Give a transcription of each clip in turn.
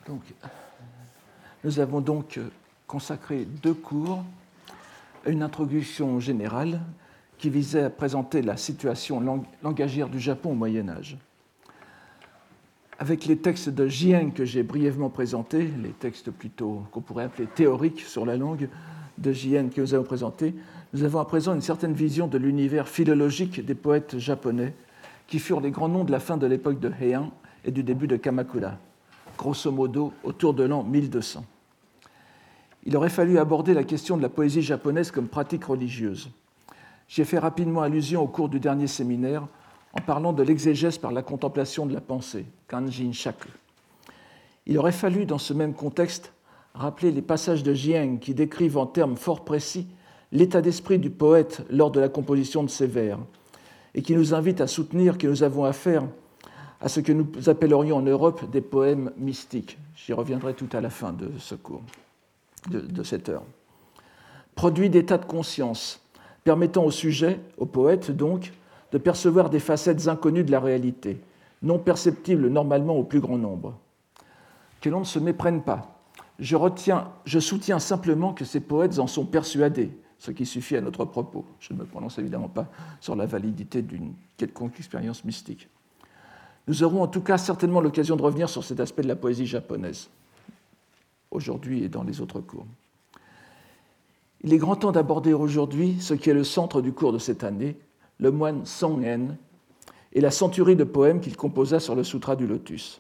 Donc, nous avons donc consacré 2 cours à une introduction générale qui visait à présenter la situation langagière du Japon au Moyen-Âge. Avec les textes de Jieng que j'ai brièvement présentés, les textes plutôt qu'on pourrait appeler théoriques sur la langue de Jieng que nous avons présentés, nous avons à présent une certaine vision de l'univers philologique des poètes japonais qui furent les grands noms de la fin de l'époque de Heian et du début de Kamakura, grosso modo autour de l'an 1200. Il aurait fallu aborder la question de la poésie japonaise comme pratique religieuse. J'y ai fait rapidement allusion au cours du dernier séminaire en parlant de l'exégèse par la contemplation de la pensée, Kanjin Shaku. Il aurait fallu, dans ce même contexte, rappeler les passages de Jieng qui décrivent en termes fort précis l'état d'esprit du poète lors de la composition de ses vers et qui nous invitent à soutenir que nous avons affaire à ce que nous appellerions en Europe des poèmes mystiques. J'y reviendrai tout à la fin de ce cours, de cette heure. Produit d'état de conscience, permettant au sujet, au poète donc, de percevoir des facettes inconnues de la réalité, non perceptibles normalement au plus grand nombre. Que l'on ne se méprenne pas. Je soutiens simplement que ces poètes en sont persuadés, ce qui suffit à notre propos. Je ne me prononce évidemment pas sur la validité d'une quelconque expérience mystique. Nous aurons en tout cas certainement l'occasion de revenir sur cet aspect de la poésie japonaise, aujourd'hui et dans les autres cours. Il est grand temps d'aborder aujourd'hui ce qui est le centre du cours de cette année, le moine Song-en et la centurie de poèmes qu'il composa sur le Sutra du Lotus.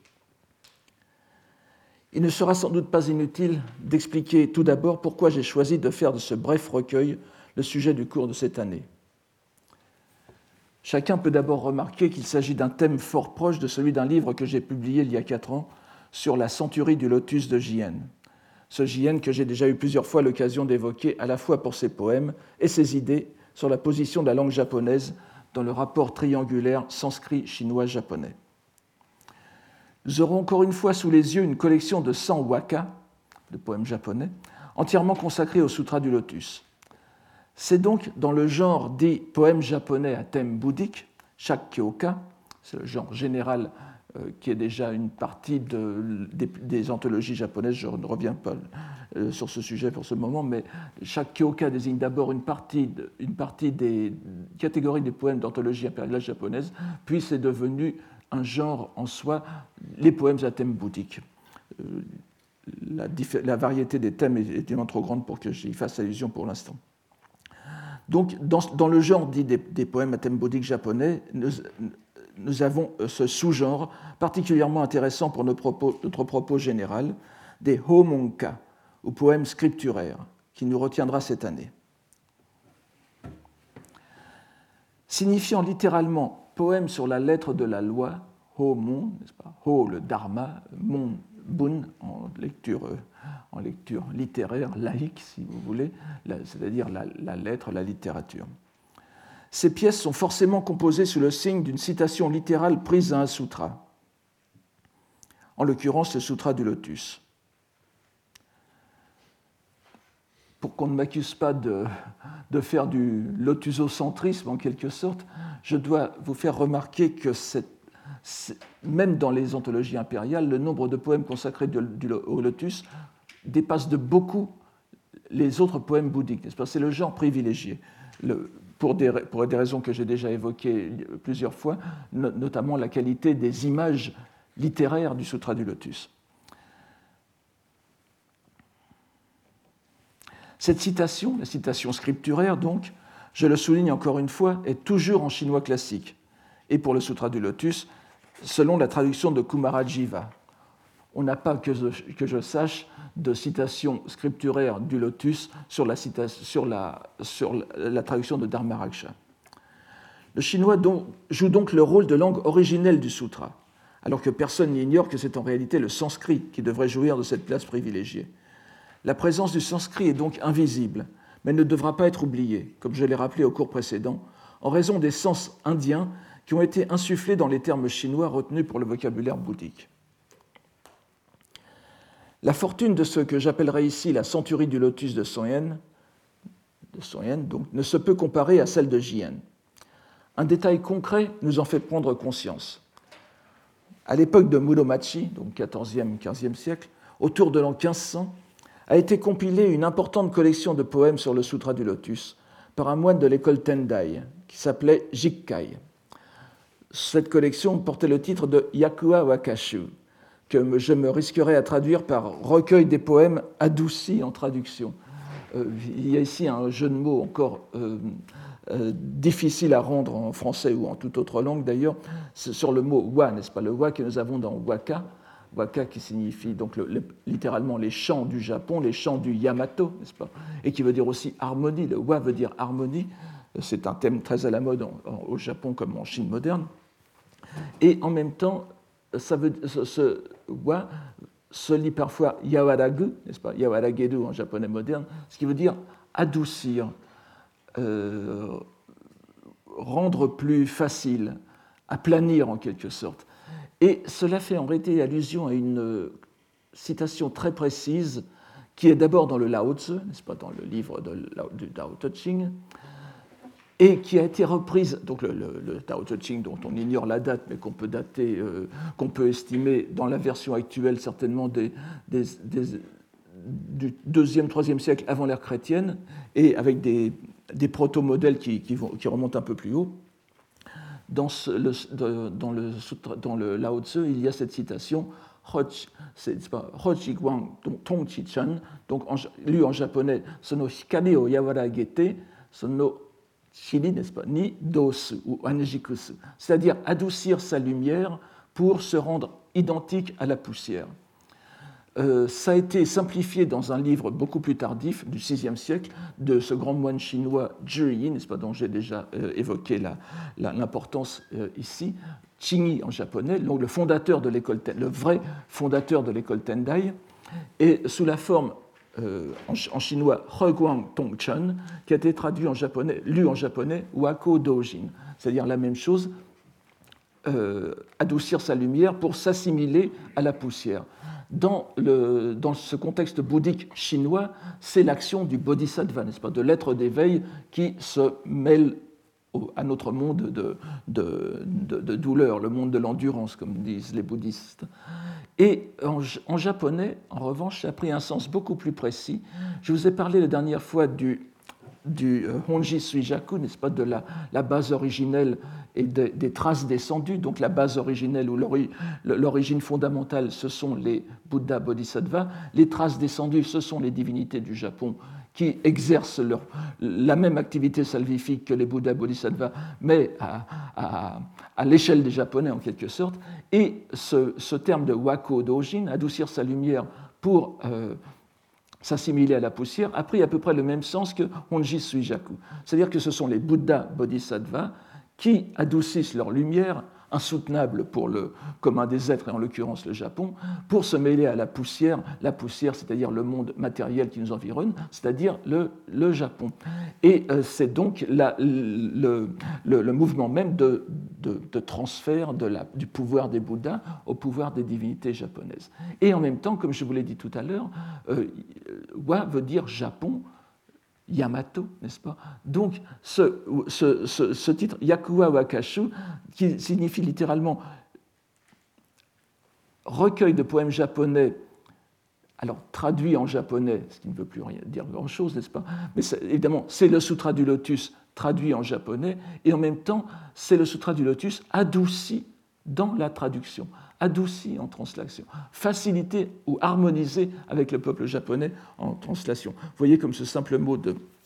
Il ne sera sans doute pas inutile d'expliquer tout d'abord pourquoi j'ai choisi de faire de ce bref recueil le sujet du cours de cette année. Chacun peut d'abord remarquer qu'il s'agit d'un thème fort proche de celui d'un livre que j'ai publié il y a 4 ans sur la centurie du Lotus de Jien. Ce Jien que j'ai déjà eu plusieurs fois l'occasion d'évoquer à la fois pour ses poèmes et ses idées sur la position de la langue japonaise dans le rapport triangulaire sanskrit-chinois-japonais. Nous aurons encore une fois sous les yeux une collection de 100 waka, de poèmes japonais, entièrement consacrés au Sutra du Lotus. C'est donc dans le genre dit poèmes japonais à thème bouddhique, Shakkyoka, c'est le genre général qui est déjà une partie des anthologies japonaises, je ne reviens pas sur ce sujet pour ce moment, mais Shakkyoka désigne d'abord une partie des catégories des poèmes d'anthologie impériale japonaise, puis c'est devenu un genre en soi, les poèmes à thème bouddhique. La variété des thèmes est évidemment trop grande pour que j'y fasse allusion pour l'instant. Donc, dans le genre dit des poèmes à thème bouddhique japonais, nous avons ce sous-genre particulièrement intéressant pour notre propos général, des homonka, ou poèmes scripturaires, qui nous retiendra cette année. Signifiant littéralement poème sur la lettre de la loi, homon, n'est-ce pas, ho le dharma, mon bun en lecture littéraire, laïque si vous voulez, c'est-à-dire la lettre, la littérature. Ces pièces sont forcément composées sous le signe d'une citation littérale prise à un sutra, en l'occurrence le Sutra du Lotus. Pour qu'on ne m'accuse pas de faire du lotusocentrisme en quelque sorte, je dois vous faire remarquer que même dans les anthologies impériales, le nombre de poèmes consacrés au lotus dépasse de beaucoup les autres poèmes bouddhiques. C'est le genre privilégié, pour des raisons que j'ai déjà évoquées plusieurs fois, notamment la qualité des images littéraires du Sutra du Lotus. Cette citation, la citation scripturaire donc, je le souligne encore une fois, est toujours en chinois classique, et pour le Sutra du Lotus, selon la traduction de Kumarajiva. On n'a pas, que je sache, de citation scripturaire du Lotus sur la traduction de Dharmaraksha. Le chinois joue donc le rôle de langue originelle du sutra, alors que personne n'ignore que c'est en réalité le sanskrit qui devrait jouir de cette place privilégiée. La présence du sanskrit est donc invisible, mais ne devra pas être oubliée, comme je l'ai rappelé au cours précédent, en raison des sens indiens qui ont été insufflés dans les termes chinois retenus pour le vocabulaire bouddhique. La fortune de ce que j'appellerai ici la centurie du lotus de Song-en donc, ne se peut comparer à celle de Jien. Un détail concret nous en fait prendre conscience. à l'époque de Muromachi, donc 14e, 15e siècle, autour de l'an 1500, a été compilée une importante collection de poèmes sur le Sutra du Lotus par un moine de l'école Tendai qui s'appelait Jikkai. Cette collection portait le titre de Yakuwa Wakashu, que je me risquerais à traduire par recueil des poèmes adoucis en traduction. Il y a ici un jeu de mots encore difficile à rendre en français ou en toute autre langue d'ailleurs, sur le mot wa, n'est-ce pas, le wa que nous avons dans waka, waka qui signifie donc littéralement les chants du Japon, les chants du Yamato, n'est-ce pas, et qui veut dire aussi harmonie. Le wa veut dire harmonie, c'est un thème très à la mode au Japon comme en Chine moderne. Et en même temps, ce wa se lit parfois yawaragu, n'est-ce pas, yawarageru en japonais moderne, ce qui veut dire adoucir, rendre plus facile, aplanir en quelque sorte. Et cela fait en réalité allusion à une citation très précise qui est d'abord dans le Lao Tzu, n'est-ce pas, dans le livre du Tao Te Ching, et qui a été reprise, donc le Tao Te Ching dont on ignore la date, mais qu'on peut dater, qu'on peut estimer dans la version actuelle certainement du 2e, 3e siècle avant l'ère chrétienne, et avec des proto-modèles qui remontent un peu plus haut. Dans le Lao Tzu, il y a cette citation Hoji Guang Tongchi Chan, donc lu en japonais, Sono hikari o yawaragete, sono shiri, n'est-ce pas, ni dosu ou anjikusu, c'est-à-dire adoucir sa lumière pour se rendre identique à la poussière. Ça a été simplifié dans un livre beaucoup plus tardif, du VIe siècle, de ce grand moine chinois Zhi Yi, n'est-ce pas, dont j'ai déjà évoqué l'importance ici, Qingyi en japonais, donc le fondateur de l'école, le vrai fondateur de l'école Tendai, et sous la forme en chinois Heguang Tongchen, qui a été traduit en japonais, lu en japonais Wako Dojin, c'est-à-dire la même chose, adoucir sa lumière pour s'assimiler à la poussière. Dans ce contexte bouddhique chinois, c'est l'action du bodhisattva, n'est-ce pas, de l'être d'éveil qui se mêle à notre monde de douleur, le monde de l'endurance, comme disent les bouddhistes. Et en japonais, en revanche, ça a pris un sens beaucoup plus précis. Je vous ai parlé la dernière fois du Honji Suijaku, n'est-ce pas, de la base originelle et des traces descendues. Donc la base originelle ou l'origine fondamentale, ce sont les Bouddhas Bodhisattvas. Les traces descendues, ce sont les divinités du Japon qui exercent la même activité salvifique que les Bouddhas Bodhisattvas, mais à l'échelle des Japonais en quelque sorte. Et ce terme de Wako Dojin, adoucir sa lumière pour s'assimiler à la poussière, a pris à peu près le même sens que Honji Suijaku. C'est-à-dire que ce sont les Bouddhas Bodhisattvas qui adoucissent leur lumière, insoutenable pour le commun des êtres, et en l'occurrence le Japon, pour se mêler à la poussière, c'est-à-dire le monde matériel qui nous environne, c'est-à-dire le Japon. Et c'est donc le mouvement même de transfert du pouvoir des Bouddhas au pouvoir des divinités japonaises. Et en même temps, comme je vous l'ai dit tout à l'heure, Wa veut dire Japon, Yamato, n'est-ce pas? Donc, ce titre, Yakuwa Wakashu, qui signifie littéralement recueil de poèmes japonais, alors traduit en japonais, ce qui ne veut plus rien dire grand-chose, n'est-ce pas? Mais évidemment, c'est le Sutra du Lotus traduit en japonais, et en même temps, c'est le Sutra du Lotus adouci dans la traduction, adouci en translation, facilité ou harmonisé avec le peuple japonais en translation. Vous voyez comme ce simple mot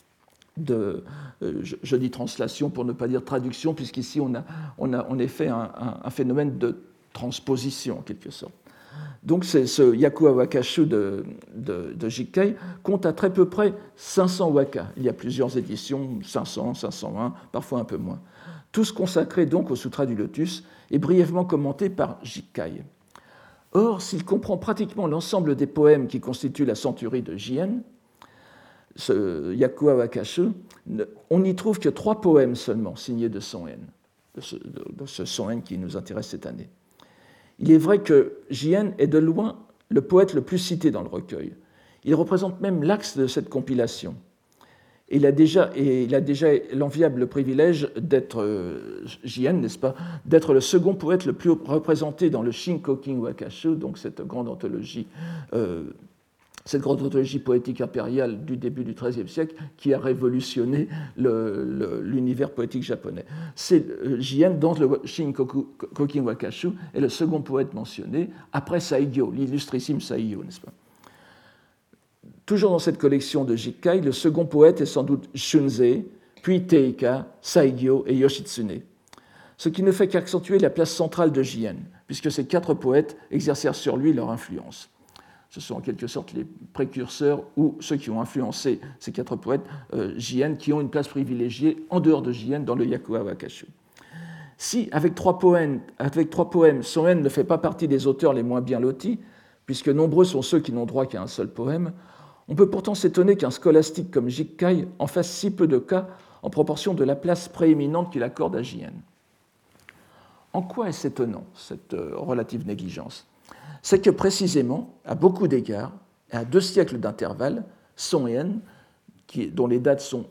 je dis translation pour ne pas dire traduction, puisqu'ici on a en effet un phénomène de transposition en quelque sorte. Donc ce Yakuwa Wakashu de Jikkai compte à très peu près 500 wakas. Il y a plusieurs éditions, 500, 501, parfois un peu moins. Tous consacrés donc au Sutra du Lotus et brièvement commentés par Jikkai. Or, s'il comprend pratiquement l'ensemble des poèmes qui constituent la centurie de Jien, ce Yakuwa Wakashu, on n'y trouve que 3 poèmes seulement signés de Son En, de ce Son En qui nous intéresse cette année. Il est vrai que Jien est de loin le poète le plus cité dans le recueil. Il représente même l'axe de cette compilation. Et il a déjà l'enviable privilège d'être, Jien, n'est-ce pas, d'être le second poète le plus représenté dans le Shinkokin Wakashu, donc cette grande anthologie poétique impériale du début du XIIIe siècle qui a révolutionné l'univers poétique japonais. C'est Jien, dans le Shinkokin Wakashu, est le second poète mentionné, après Saigyo, l'illustrissime Saigyo, n'est-ce pas? Toujours dans cette collection de Jikkai, le second poète est sans doute Shunzei, puis Teika, Saigyo et Yoshitsune, ce qui ne fait qu'accentuer la place centrale de Jien, puisque ces 4 poètes exercèrent sur lui leur influence. Ce sont en quelque sorte les précurseurs ou ceux qui ont influencé ces 4 poètes, Jien, qui ont une place privilégiée en dehors de Jien dans le Yakuwa Wakashu. Si, avec 3 poèmes, Soen ne fait pas partie des auteurs les moins bien lotis, puisque nombreux sont ceux qui n'ont droit qu'à un seul poème, on peut pourtant s'étonner qu'un scolastique comme Jikkai en fasse si peu de cas en proportion de la place prééminente qu'il accorde à Jien. En quoi est-ce étonnant, cette relative négligence? C'est que précisément, à beaucoup d'égards, et à 2 siècles d'intervalle, Soen, dont les dates sont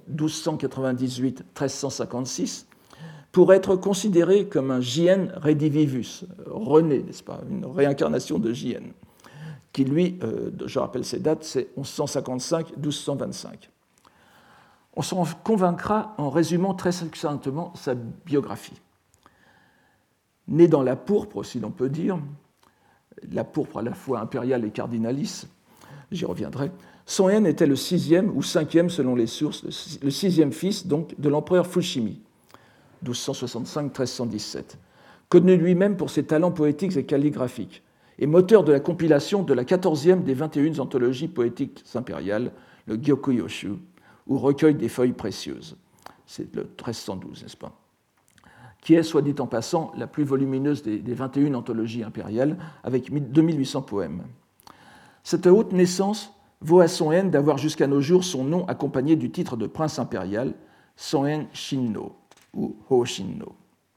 1298-1356, pourrait être considéré comme un Jien redivivus, rené, n'est-ce pas, une réincarnation de Jien, qui lui, je rappelle ces dates, c'est 1155-1225. On s'en convaincra en résumant très succinctement sa biographie. Né dans la pourpre, si l'on peut dire, la pourpre à la fois impériale et cardinalice, j'y reviendrai, Soen était le 6e ou 5e selon les sources, le 6e fils donc de l'empereur Fushimi, 1265-1317, connu lui-même pour ses talents poétiques et calligraphiques, et moteur de la compilation de la 14e des 21 anthologies poétiques impériales, le Gyokuyoshu, ou recueil des feuilles précieuses. C'est le 1312, n'est-ce pas? Qui est, soit dit en passant, la plus volumineuse des 21 anthologies impériales, avec 2800 poèmes. Cette haute naissance vaut à Soen d'avoir jusqu'à nos jours son nom accompagné du titre de prince impérial, Soen Shinno, ou Ho Shinno.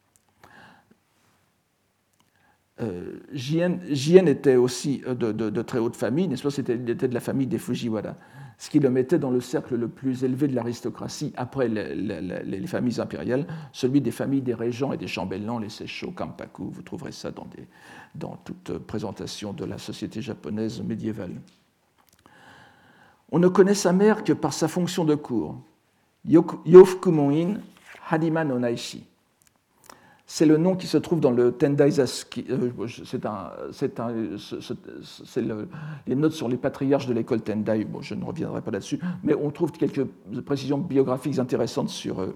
Jien était aussi de très haute famille, n'est-ce pas? Il était de la famille des Fujiwara, ce qui le mettait dans le cercle le plus élevé de l'aristocratie après les familles impériales, celui des familles des régents et des chambellans, les Seisho, Kampaku. Vous trouverez ça dans toute présentation de la société japonaise médiévale. On ne connaît sa mère que par sa fonction de cour, Yofukumoin Harima no Naishi. C'est le nom qui se trouve dans le Tendai-zazuki. C'est les notes sur les patriarches de l'école Tendai. Bon, je ne reviendrai pas là-dessus, mais on trouve quelques précisions biographiques intéressantes sur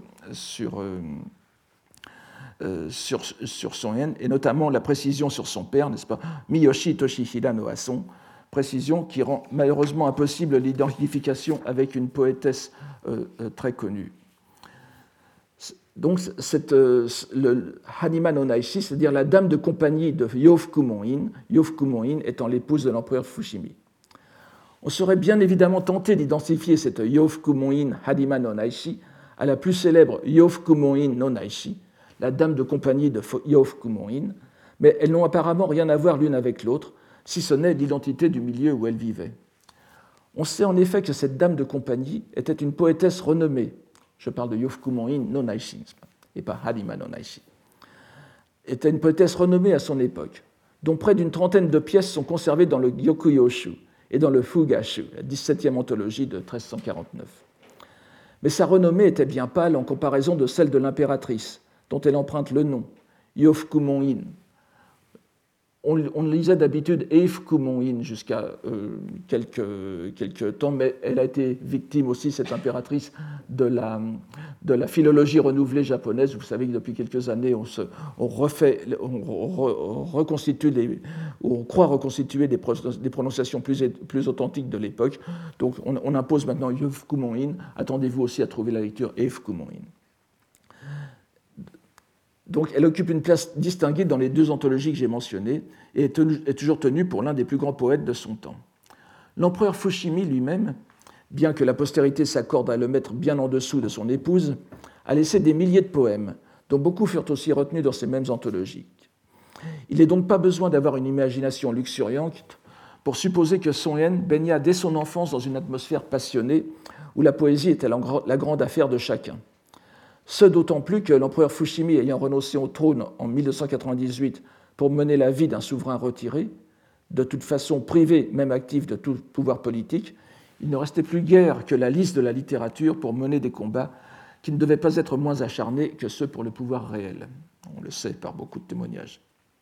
Soen, et notamment la précision sur son père, n'est-ce pas, Miyoshi Toshihira no Ason, précision qui rend malheureusement impossible l'identification avec une poétesse très connue. Donc, le Harima no Naishi, c'est-à-dire la dame de compagnie de Yofukumoin étant l'épouse de l'empereur Fushimi. On serait bien évidemment tenté d'identifier cette Yofukumoin Harima no Naishi à la plus célèbre Yofukumoin no Naishi, la dame de compagnie de Yofukumoin, mais elles n'ont apparemment rien à voir l'une avec l'autre, si ce n'est l'identité du milieu où elles vivaient. On sait en effet que cette dame de compagnie était une poétesse renommée. Je parle de Yofukumoin no Naishi, et pas Harima no Naishi. Était une poétesse renommée à son époque, dont près d'une trentaine de pièces sont conservées dans le Gyokuyoshu et dans le Fugashu, la 17e anthologie de 1349. Mais sa renommée était bien pâle en comparaison de celle de l'impératrice, dont elle emprunte le nom, Yofukumoin. On lisait d'habitude Eifukumoin jusqu'à quelques temps, mais elle a été victime aussi, cette impératrice, de la philologie renouvelée japonaise. Vous savez que depuis quelques années, on croit reconstituer des prononciations plus authentiques de l'époque. Donc on impose maintenant Yofukumoin. Attendez-vous aussi à trouver la lecture Eifukumoin. Donc, elle occupe une place distinguée dans les 2 anthologies que j'ai mentionnées et est toujours tenue pour l'un des plus grands poètes de son temps. L'empereur Fushimi lui-même, bien que la postérité s'accorde à le mettre bien en dessous de son épouse, a laissé des milliers de poèmes, dont beaucoup furent aussi retenus dans ces mêmes anthologies. Il n'est donc pas besoin d'avoir une imagination luxuriante pour supposer que Song Yen baigna dès son enfance dans une atmosphère passionnée où la poésie était la grande affaire de chacun. Ce d'autant plus que l'empereur Fushimi ayant renoncé au trône en 1298 pour mener la vie d'un souverain retiré, de toute façon privé, même actif de tout pouvoir politique, il ne restait plus guère que la liste de la littérature pour mener des combats qui ne devaient pas être moins acharnés que ceux pour le pouvoir réel. On le sait par beaucoup de témoignages.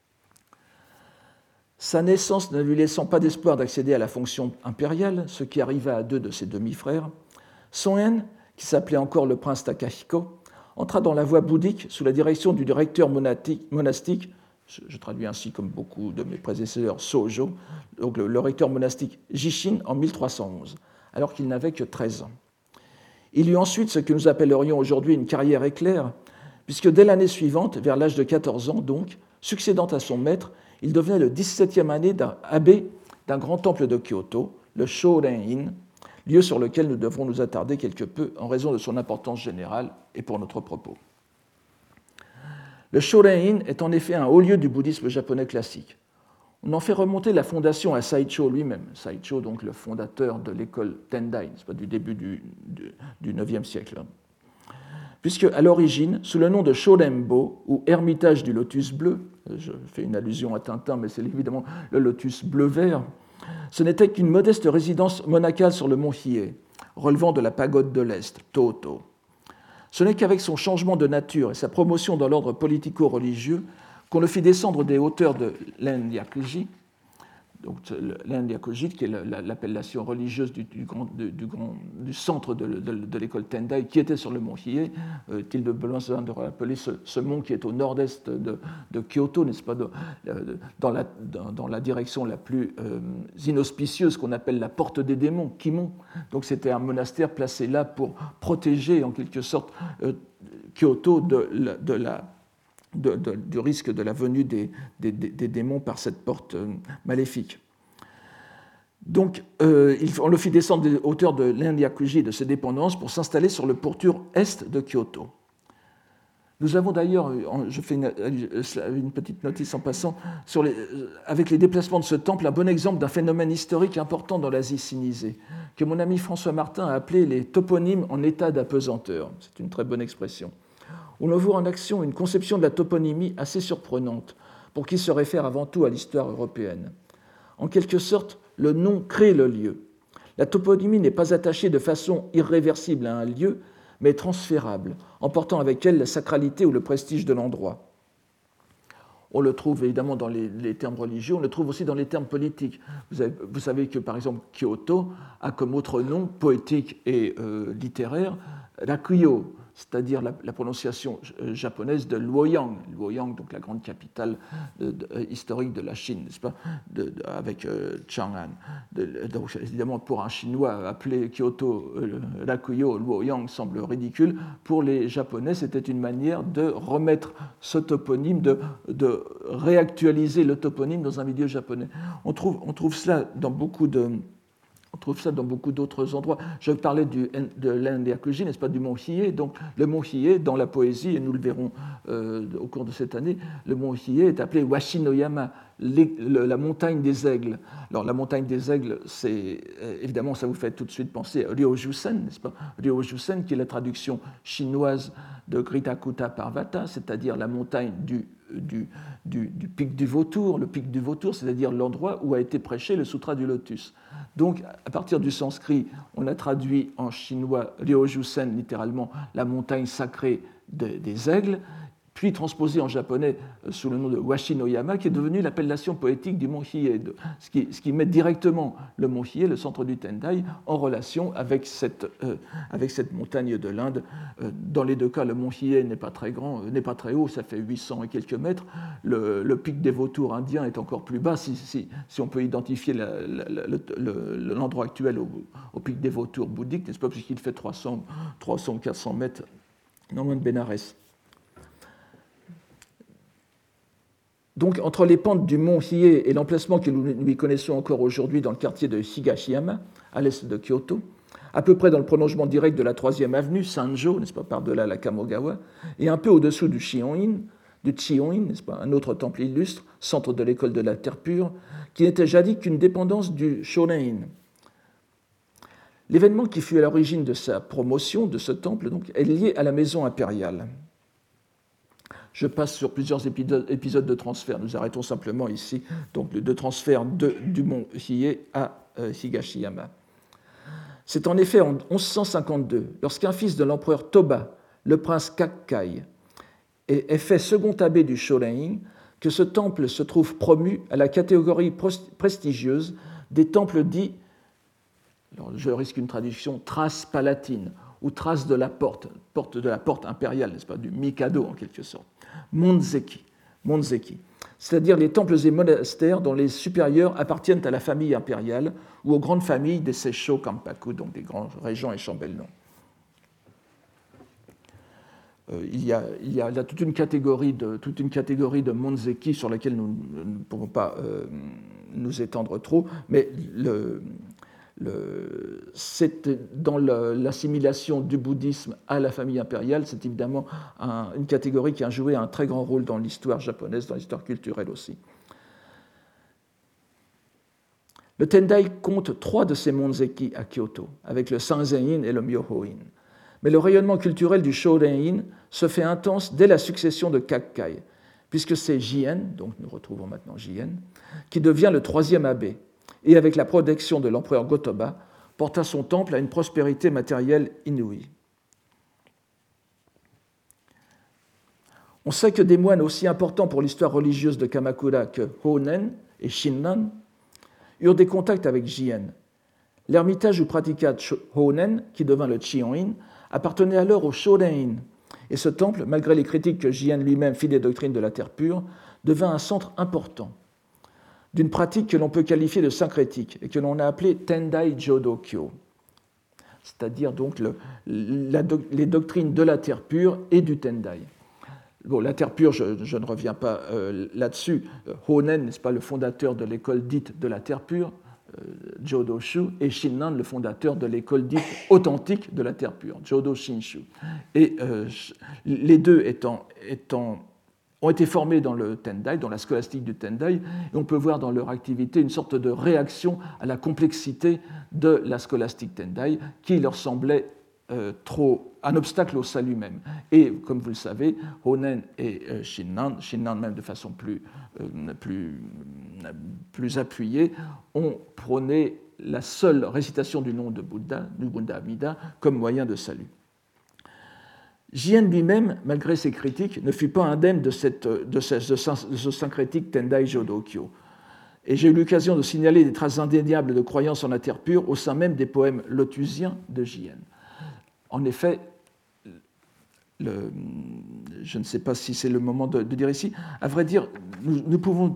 Sa naissance ne lui laissant pas d'espoir d'accéder à la fonction impériale, ce qui arriva à 2 de ses demi-frères, Song Yen, qui s'appelait encore le prince Takahiko, entra dans la voie bouddhique sous la direction du directeur monastique, je traduis ainsi comme beaucoup de mes prédécesseurs, Sojo, donc le recteur monastique Jishin en 1311, alors qu'il n'avait que 13 ans. Il eut ensuite ce que nous appellerions aujourd'hui une carrière éclair, puisque dès l'année suivante, vers l'âge de 14 ans donc, succédant à son maître, il devenait le 17e abbé d'un grand temple de Kyoto, le Shoren-in, lieu sur lequel nous devrons nous attarder quelque peu en raison de son importance générale et pour notre propos. Le Shoren-in est en effet un haut lieu du bouddhisme japonais classique. On en fait remonter la fondation à Saicho lui-même, Saicho donc le fondateur de l'école Tendai, c'est pas du début du IXe siècle. Puisque, à l'origine, sous le nom de Shorenbo, ou Ermitage du lotus bleu, je fais une allusion à Tintin, mais c'est évidemment le lotus bleu-vert, ce n'était qu'une modeste résidence monacale sur le mont Hiei, relevant de la pagode de l'Est, Toto. Ce n'est qu'avec son changement de nature et sa promotion dans l'ordre politico-religieux qu'on le fit descendre des hauteurs de l'Enryakuji, donc l'Enryakuji, qui est l'appellation religieuse du centre de l'école Tendai, qui était sur le mont Hiei. Est-il de besoin de rappeler ce mont qui est au nord-est de Kyoto, n'est-ce pas, dans la direction la plus inauspicieuse qu'on appelle la porte des démons, Kimon. Donc c'était un monastère placé là pour protéger en quelque sorte Kyoto du risque de la venue des démons par cette porte maléfique. Donc, on le fit descendre des hauteurs de l'Enryakuji et de ses dépendances pour s'installer sur le pourtour est de Kyoto. Nous avons d'ailleurs, je fais une petite notice en passant, avec les déplacements de ce temple, un bon exemple d'un phénomène historique important dans l'Asie sinisée, que mon ami François Martin a appelé les toponymes en état d'apesanteur. C'est une très bonne expression. On le voit en action une conception de la toponymie assez surprenante, pour qui se réfère avant tout à l'histoire européenne. En quelque sorte, le nom crée le lieu. La toponymie n'est pas attachée de façon irréversible à un lieu, mais transférable, emportant avec elle la sacralité ou le prestige de l'endroit. On le trouve évidemment dans les termes religieux, on le trouve aussi dans les termes politiques. Vous savez que, par exemple, Kyoto a comme autre nom poétique et littéraire Rakuyo, c'est-à-dire la prononciation japonaise de Luoyang. Luoyang, donc la grande capitale historique de la Chine, n'est-ce pas, avec Chang'an. Donc, évidemment, pour un Chinois, appeler Kyoto Rakuyo, Luoyang semble ridicule. Pour les Japonais, c'était une manière de remettre ce toponyme, de réactualiser le toponyme dans un milieu japonais. On trouve cela dans beaucoup de... On trouve ça dans beaucoup d'autres endroits. Je parlais de l'Enryakuji, n'est-ce pas, du mont Hiei. Donc, le mont Hiei, dans la poésie, et nous le verrons au cours de cette année, le mont Hiei est appelé Washinoyama, la montagne des aigles. Alors, la montagne des aigles, c'est évidemment, ça vous fait tout de suite penser à Ryojusen, n'est-ce pas? Ryojusen, qui est la traduction chinoise de Gritakuta Parvata, c'est-à-dire la montagne du pic du vautour. Le pic du vautour, c'est-à-dire l'endroit où a été prêché le Sutra du Lotus. Donc, à partir du sanskrit, on a traduit en chinois Ryojusen, littéralement la montagne sacrée des aigles, puis transposé en japonais sous le nom de Washinoyama, qui est devenu l'appellation poétique du mont Hiei, ce qui met directement le mont Hiei, le centre du Tendai, en relation avec cette montagne de l'Inde. Dans les deux cas, le mont Hiei n'est pas très grand, n'est pas très haut, ça fait 800 et quelques mètres. Le pic des vautours indiens est encore plus bas, si on peut identifier l'endroit actuel au pic des vautours bouddhiques, n'est-ce pas, puisqu'il fait 300 ou 400 mètres, non loin de Bénarès. Donc, entre les pentes du mont Hiei et l'emplacement que nous lui connaissons encore aujourd'hui dans le quartier de Higashiyama, à l'est de Kyoto, à peu près dans le prolongement direct de la 3e avenue, Sanjo, n'est-ce pas, par-delà la Kamogawa, et un peu au-dessous du Shion-in, du Chiyon'in, n'est-ce pas, un autre temple illustre, centre de l'école de la Terre pure, qui n'était jadis qu'une dépendance du Shonen-in. L'événement qui fut à l'origine de sa promotion de ce temple donc, est lié à la maison impériale. Je passe sur plusieurs épisodes de transfert. Nous arrêtons simplement ici donc, de transfert du mont Hiei à Higashiyama. C'est en effet en 1152, lorsqu'un fils de l'empereur Toba, le prince Kakkai, est fait second abbé du Shonen, que ce temple se trouve promu à la catégorie prestigieuse des temples dits, alors je risque une traduction, trace palatine, ou trace de la porte de la porte impériale, n'est-ce pas, du Mikado en quelque sorte, Monzeki, c'est-à-dire les temples et monastères dont les supérieurs appartiennent à la famille impériale ou aux grandes familles des Seisho Kampaku, donc des grands régents et chambellans. Il y a là toute une catégorie de Monzeki sur laquelle nous ne pouvons pas nous étendre trop, mais dans l'assimilation du bouddhisme à la famille impériale, c'est évidemment une catégorie qui a joué un très grand rôle dans l'histoire japonaise, dans l'histoire culturelle aussi. Le Tendai compte 3 de ces Monzeki à Kyoto, avec le Sanzen-in et le Myoho-in. Mais le rayonnement culturel du Shoden-in se fait intense dès la succession de Kakkai, puisque c'est Jien, donc nous retrouvons maintenant Jien, qui devient le 3e abbé, et avec la protection de l'empereur Go-Toba, porta son temple à une prospérité matérielle inouïe. On sait que des moines aussi importants pour l'histoire religieuse de Kamakura que Honen et Shinran eurent des contacts avec Jien. L'ermitage où pratiqua Honen, qui devint le Chiyon'in, appartenait alors au Shoden-in, et ce temple, malgré les critiques que Jien lui-même fit des doctrines de la terre pure, devint un centre important d'une pratique que l'on peut qualifier de syncrétique et que l'on a appelée Tendai Jodokyo, c'est-à-dire donc les doctrines de la terre pure et du Tendai. Bon, la terre pure, je ne reviens pas là-dessus. Honen, n'est-ce pas, le fondateur de l'école dite de la terre pure, Jodoshu, et Shinran, le fondateur de l'école dite authentique de la terre pure, Jodo Shinshu. Et les deux ont été formés dans le Tendai, dans la scolastique du Tendai, et on peut voir dans leur activité une sorte de réaction à la complexité de la scolastique Tendai qui leur semblait trop un obstacle au salut même. Et comme vous le savez, Honen et Shinran même de façon plus appuyée, ont prôné la seule récitation du nom de Bouddha, du Bouddha Amida, comme moyen de salut. Jien lui-même, malgré ses critiques, ne fut pas indemne de ce syncrétique Tendai Jodokyo. Et j'ai eu l'occasion de signaler des traces indéniables de croyance en la terre pure au sein même des poèmes lotusiens de Jien. En effet, je ne sais pas si c'est le moment de dire ici, à vrai dire, nous pouvons,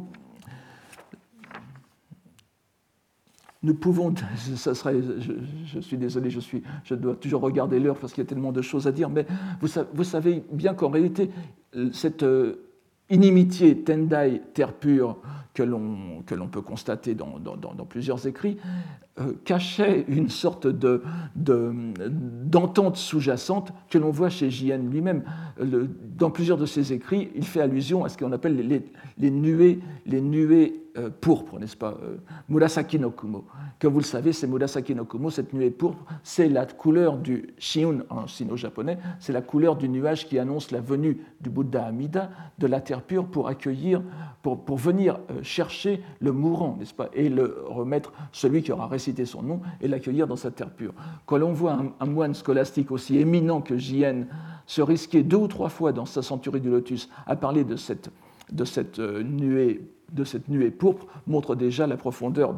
ça serait, je suis désolé, je dois toujours regarder l'heure parce qu'il y a tellement de choses à dire, mais vous savez bien qu'en réalité, cette inimitié Tendai, terre pure, que l'on peut constater dans plusieurs écrits, cachait une sorte d'entente sous-jacente que l'on voit chez Jien lui-même. Dans plusieurs de ses écrits, il fait allusion à ce qu'on appelle les nuées pourpres, n'est-ce pas, Murasaki no Kumo. Comme vous le savez, c'est Murasaki no Kumo, cette nuée pourpre, c'est la couleur du Shiun en sino-japonais, c'est la couleur du nuage qui annonce la venue du Bouddha Amida, de la terre pure, pour venir chercher le mourant, n'est-ce pas, et le remettre, celui qui aura récité son nom, et l'accueillir dans sa terre pure. Quand l'on voit un moine scolastique aussi éminent que Jien se risquer 2 ou 3 fois dans sa Centurie du Lotus à parler de cette nuée pourpre, montre déjà la profondeur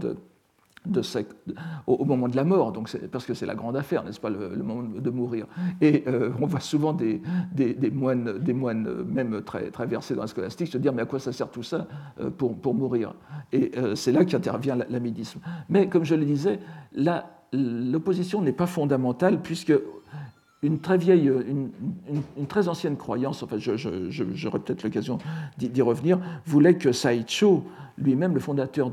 au moment de la mort, donc parce que c'est la grande affaire, n'est-ce pas, le moment de mourir. Et on voit souvent des moines même très, très versés dans la scolastique se dire mais à quoi ça sert tout ça pour mourir. Et c'est là qu'intervient l'amidisme. Mais comme je le disais, l'opposition n'est pas fondamentale puisque une très vieille, une très ancienne croyance, enfin j'aurai peut-être l'occasion d'y revenir, voulait que Saicho, lui-même le fondateur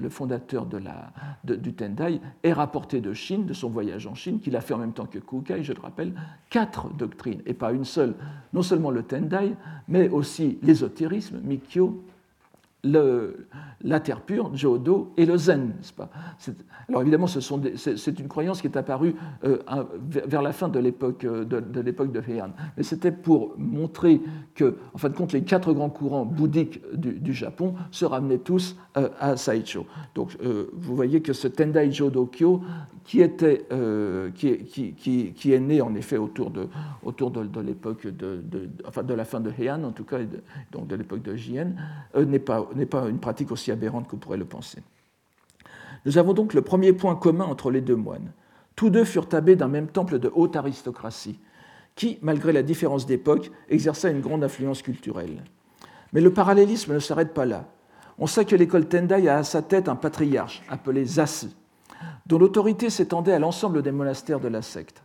du Tendai, ait rapporté de Chine, de son voyage en Chine, qu'il a fait en même temps que Kukai, je le rappelle, 4 doctrines, et pas une seule, non seulement le Tendai, mais aussi l'ésotérisme, Mikkyo, la terre pure, Jodo, et le zen, n'est-ce pas? Alors évidemment, c'est une croyance qui est apparue vers la fin de l'époque de Heian. Mais c'était pour montrer que, en fin de compte, les 4 grands courants bouddhiques du Japon se ramenaient tous à Saicho. Donc vous voyez que ce Tendai Jodo-kyo, qui est né en effet autour de l'époque de la fin de Heian, en tout cas, donc de l'époque de Jien, n'est pas une pratique aussi aberrante qu'on pourrait le penser. Nous avons donc le premier point commun entre les deux moines. Tous deux furent abbés d'un même temple de haute aristocratie, qui, malgré la différence d'époque, exerça une grande influence culturelle. Mais le parallélisme ne s'arrête pas là. On sait que l'école Tendai a à sa tête un patriarche, appelé Zasu, dont l'autorité s'étendait à l'ensemble des monastères de la secte.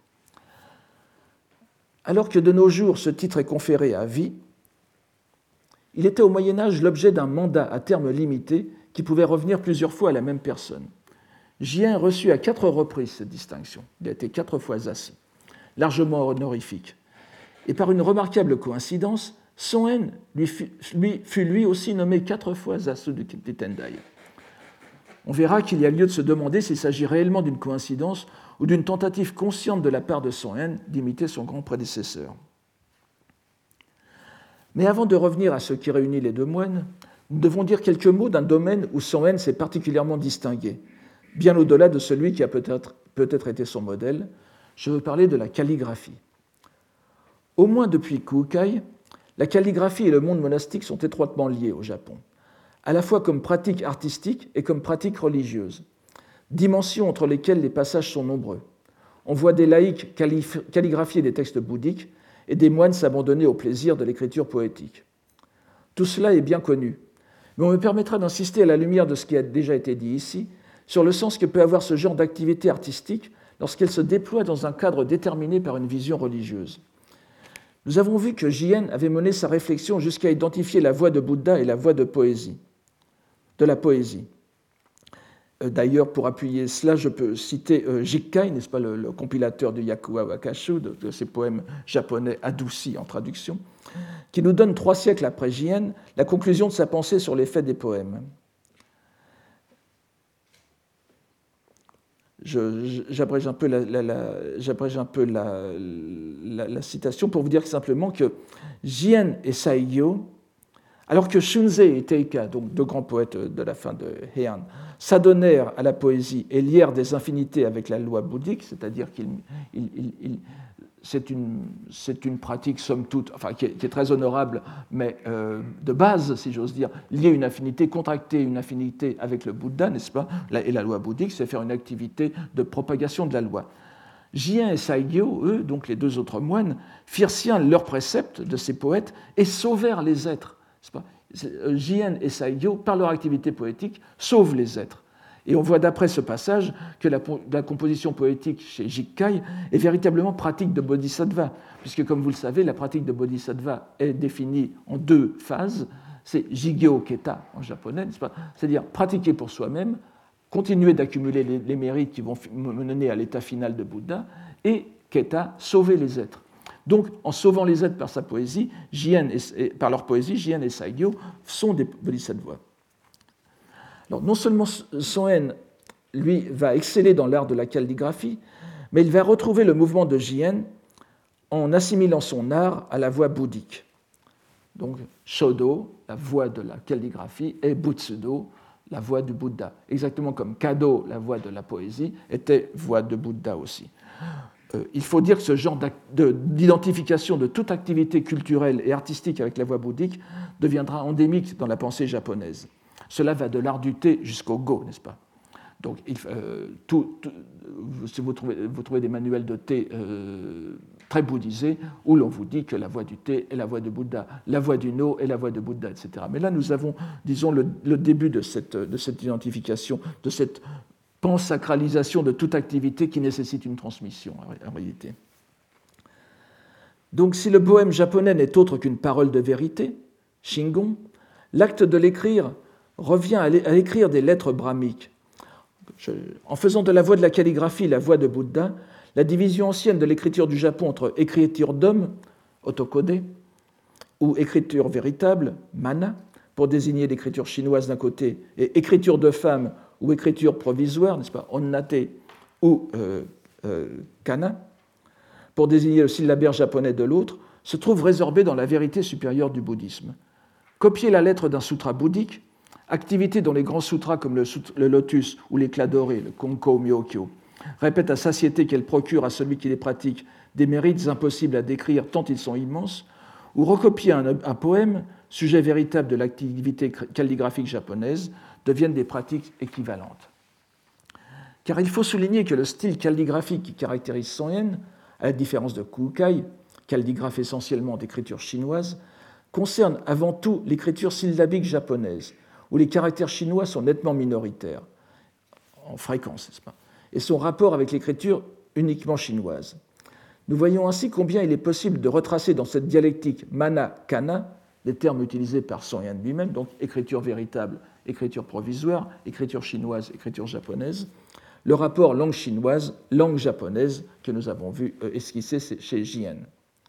Alors que de nos jours, ce titre est conféré à vie, il était au Moyen-Âge l'objet d'un mandat à terme limité qui pouvait revenir plusieurs fois à la même personne. Jien reçut à 4 reprises cette distinction. Il a été 4 fois Zasu, largement honorifique. Et par une remarquable coïncidence, Son-en fut lui aussi nommé 4 fois Zasu du Tendai. On verra qu'il y a lieu de se demander s'il s'agit réellement d'une coïncidence ou d'une tentative consciente de la part de Son-en d'imiter son grand prédécesseur. Mais avant de revenir à ce qui réunit les deux moines, nous devons dire quelques mots d'un domaine où Son-en s'est particulièrement distingué, bien au-delà de celui qui a peut-être été son modèle. Je veux parler de la calligraphie. Au moins depuis Kukai, la calligraphie et le monde monastique sont étroitement liés au Japon, à la fois comme pratique artistique et comme pratique religieuse, dimensions entre lesquelles les passages sont nombreux. On voit des laïcs calligraphier des textes bouddhiques et des moines s'abandonner au plaisir de l'écriture poétique. Tout cela est bien connu, mais on me permettra d'insister à la lumière de ce qui a déjà été dit ici, sur le sens que peut avoir ce genre d'activité artistique lorsqu'elle se déploie dans un cadre déterminé par une vision religieuse. Nous avons vu que Jien avait mené sa réflexion jusqu'à identifier la voix de Bouddha et la voix de la poésie. D'ailleurs, pour appuyer cela, je peux citer Jikkai, n'est-ce pas, le compilateur du Yakuwa Wakashu, de ces poèmes japonais adoucis en traduction, qui nous donne 3 siècles après Jien la conclusion de sa pensée sur l'effet des poèmes. J'abrège un peu la citation pour vous dire simplement que Jien et Saigyo, alors que Shunzei et Teika, donc 2 grands poètes de la fin de Heian, s'adonnèrent à la poésie et lièrent des infinités avec la loi bouddhique, c'est-à-dire que c'est une pratique, somme toute, enfin, qui est très honorable, mais de base, si j'ose dire, lier une affinité, contracter une affinité avec le Bouddha, n'est-ce pas? Et la loi bouddhique, c'est faire une activité de propagation de la loi. Jien et Saigyo, eux, donc les 2 autres moines, firent sien leurs préceptes de ces poètes et sauvèrent les êtres. Jien et Saigyo, par leur activité poétique, sauvent les êtres. Et on voit d'après ce passage que la composition poétique chez Jikkai est véritablement pratique de bodhisattva, puisque, comme vous le savez, la pratique de bodhisattva est définie en 2 phases. C'est Jigyo Keta en japonais, n'est-ce pas? C'est-à-dire pratiquer pour soi-même, continuer d'accumuler les mérites qui vont mener à l'état final de Bouddha, et Keta, sauver les êtres. Donc, en sauvant les êtres par sa poésie, par leur poésie, Jien et Saigyo sont des bodhisattvas. Alors, non seulement Son-en, lui, va exceller dans l'art de la calligraphie, mais il va retrouver le mouvement de Jien en assimilant son art à la voie bouddhique. Donc, Shodo, la voie de la calligraphie, et Butsudo, la voie du Bouddha. Exactement comme Kado, la voie de la poésie, était voie de Bouddha aussi. Il faut dire que ce genre d'identification de toute activité culturelle et artistique avec la voie bouddhique deviendra endémique dans la pensée japonaise. Cela va de l'art du thé jusqu'au Go, n'est-ce pas? Donc, si vous trouvez des manuels de thé très bouddhisés, où l'on vous dit que la voie du thé est la voie de Bouddha, la voie du no est la voie de Bouddha, etc. Mais là, nous avons, disons, le début de cette identification, de cette pansacralisation de toute activité qui nécessite une transmission, en réalité. Donc si le poème japonais n'est autre qu'une parole de vérité, Shingon, l'acte de l'écrire revient à écrire des lettres brahmiques. En faisant de la voie de la calligraphie la voie de Bouddha, la division ancienne de l'écriture du Japon entre écriture d'homme, otokode, ou écriture véritable, mana, pour désigner l'écriture chinoise d'un côté, et écriture de femme ou écriture provisoire, n'est-ce pas, onnate ou kana, pour désigner le syllabaire japonais de l'autre, se trouve résorbée dans la vérité supérieure du bouddhisme. Copier la lettre d'un sutra bouddhique, activité dont les grands sutras comme le lotus ou l'éclat doré, le Konko Myokyo, répètent à satiété qu'elle procure à celui qui les pratique des mérites impossibles à décrire tant ils sont immenses, ou recopier un poème, sujet véritable de l'activité calligraphique japonaise, deviennent des pratiques équivalentes. Car il faut souligner que le style calligraphique qui caractérise Son Yen, à la différence de Kukai, calligraphe essentiellement d'écriture chinoise, concerne avant tout l'écriture syllabique japonaise, où les caractères chinois sont nettement minoritaires, en fréquence, n'est-ce pas, et son rapport avec l'écriture uniquement chinoise. Nous voyons ainsi combien il est possible de retracer dans cette dialectique mana-kana, les termes utilisés par Son Yen lui-même, donc écriture véritable, écriture provisoire, écriture chinoise, écriture japonaise, le rapport langue chinoise, langue japonaise que nous avons vu esquisser chez Jien.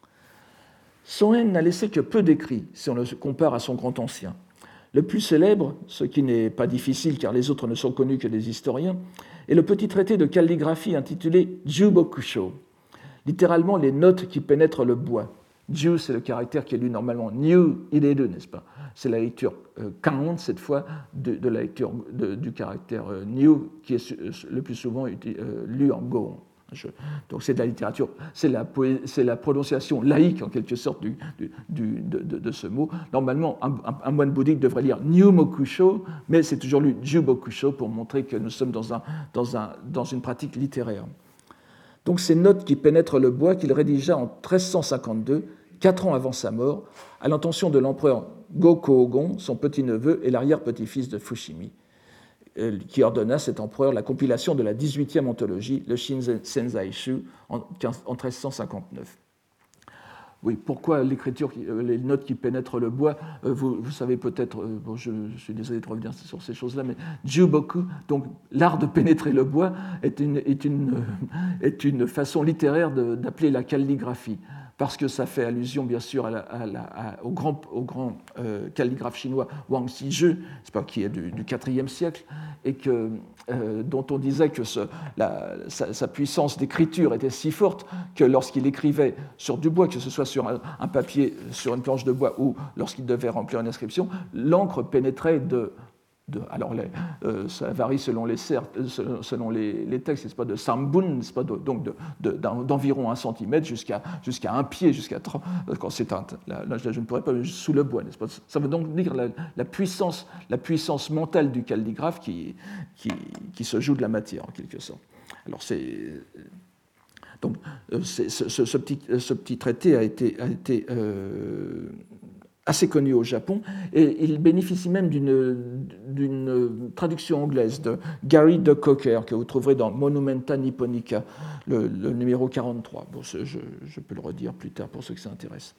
Son Yen n'a laissé que peu d'écrits si on le compare à son grand ancien. Le plus célèbre, ce qui n'est pas difficile car les autres ne sont connus que des historiens, est le petit traité de calligraphie intitulé Jubokusho, littéralement les notes qui pénètrent le bois. Ju, c'est le caractère qui est lu normalement Nyu ireru, n'est-ce pas? C'est la lecture Kaon, cette fois, de la lecture du caractère Nyu, qui est le plus souvent lu en Go. Donc c'est de la littérature, c'est la prononciation laïque en quelque sorte de ce mot. Normalement, un moine bouddhique devrait lire Nyumokusho, mais c'est toujours lu Jubokusho pour montrer que nous sommes dans une pratique littéraire. Donc ces notes qui pénètrent le bois qu'il rédigea en 1352, 4 ans avant sa mort, à l'intention de l'empereur Go-Kōgon, son petit-neveu et l'arrière-petit-fils de Fushimi, qui ordonna à cet empereur la compilation de la 18e anthologie, le Shinzen-Sensai-shu, en 1359. Oui, pourquoi l'écriture, les notes qui pénètrent le bois, vous savez peut-être, bon, je suis désolé de revenir sur ces choses-là, mais Juboku, donc l'art de pénétrer le bois, est une façon littéraire d'appeler la calligraphie, parce que ça fait allusion bien sûr au grand calligraphe chinois Wang Xizhi, qui est du IVe siècle, et dont on disait que sa puissance d'écriture était si forte que lorsqu'il écrivait sur du bois, que ce soit sur un papier, sur une planche de bois, ou lorsqu'il devait remplir une inscription, l'encre pénétrait alors ça varie selon les textes, c'est pas de sambun, c'est pas donc d'environ 1 cm jusqu'à 1 pied, jusqu'à 30. Quand c'est là, je ne pourrais pas sous le bois, n'est-ce pas? Ça veut donc dire la puissance mentale du calligraphe qui se joue de la matière en quelque sorte. Alors donc ce petit traité a été assez connu au Japon, et il bénéficie même d'une traduction anglaise de Gary de Cocker, que vous trouverez dans Monumenta Nipponica, le numéro 43. Bon, je peux le redire plus tard pour ceux que ça intéresse.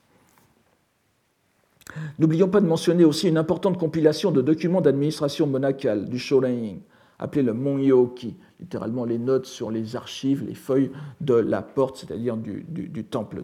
N'oublions pas de mentionner aussi une importante compilation de documents d'administration monacale du Shorein, appelé le Monyoki, littéralement les notes sur les archives, les feuilles de la porte, c'est-à-dire du temple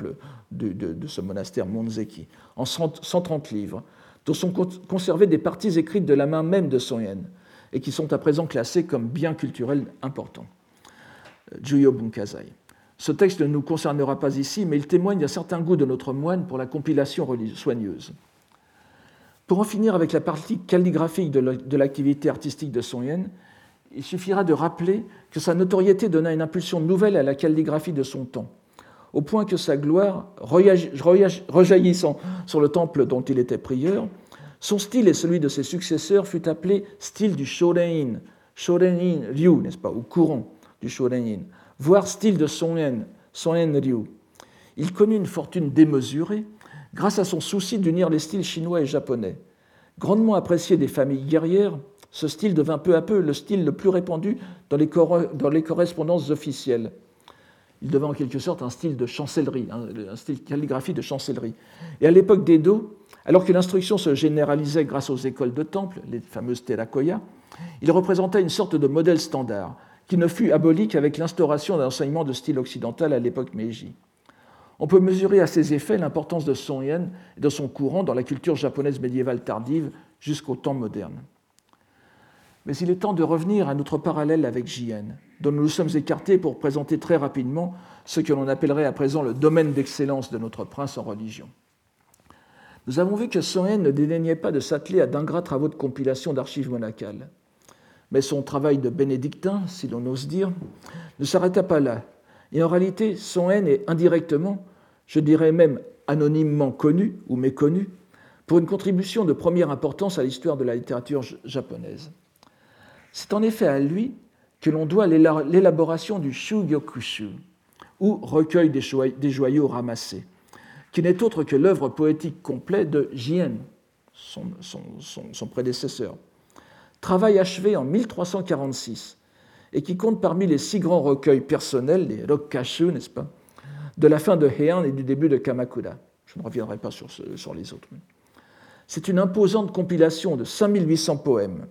de ce monastère Monzeki, en 130 livres, dont sont conservées des parties écrites de la main même de Son Yen, et qui sont à présent classées comme biens culturels importants. Juyo Bunkazai. Ce texte ne nous concernera pas ici, mais il témoigne d'un certain goût de notre moine pour la compilation soigneuse. Pour en finir avec la partie calligraphique de l'activité artistique de Son Yen, il suffira de rappeler que sa notoriété donna une impulsion nouvelle à la calligraphie de son temps, au point que sa gloire, rejaillissant sur le temple dont il était prieur, son style et celui de ses successeurs fut appelé style du Shorein Ryu, n'est-ce pas, ou courant du Shorein, voire style de Son Yen Ryu. Il connut une fortune démesurée grâce à son souci d'unir les styles chinois et japonais. Grandement apprécié des familles guerrières, ce style devint peu à peu le style le plus répandu dans les correspondances officielles. Il devint en quelque sorte un style de chancellerie, un style de calligraphie de chancellerie. Et à l'époque d'Edo, alors que l'instruction se généralisait grâce aux écoles de temple, les fameuses Terrakoya, il représentait une sorte de modèle standard qui ne fut aboli qu'avec l'instauration d'un enseignement de style occidental à l'époque Meiji. On peut mesurer à ces effets l'importance de Son-yen et de son courant dans la culture japonaise médiévale tardive jusqu'au temps moderne. Mais il est temps de revenir à notre parallèle avec Jien, dont nous nous sommes écartés pour présenter très rapidement ce que l'on appellerait à présent le domaine d'excellence de notre prince en religion. Nous avons vu que Son-yen ne dédaignait pas de s'atteler à d'ingrats travaux de compilation d'archives monacales. Mais son travail de bénédictin, si l'on ose dire, ne s'arrêta pas là. Et en réalité, Son-yen est indirectement, je dirais même anonymement connu ou méconnu, pour une contribution de première importance à l'histoire de la littérature japonaise. C'est en effet à lui que l'on doit l'élaboration du Shugyokushu, ou recueil des joyaux ramassés, qui n'est autre que l'œuvre poétique complète de Jien, son prédécesseur. Travail achevé en 1346 et qui compte parmi les 6 grands recueils personnels, les Rokkashu, n'est-ce pas, de la fin de Heian et du début de Kamakura. Je ne reviendrai pas sur les autres. C'est une imposante compilation de 5800 poèmes.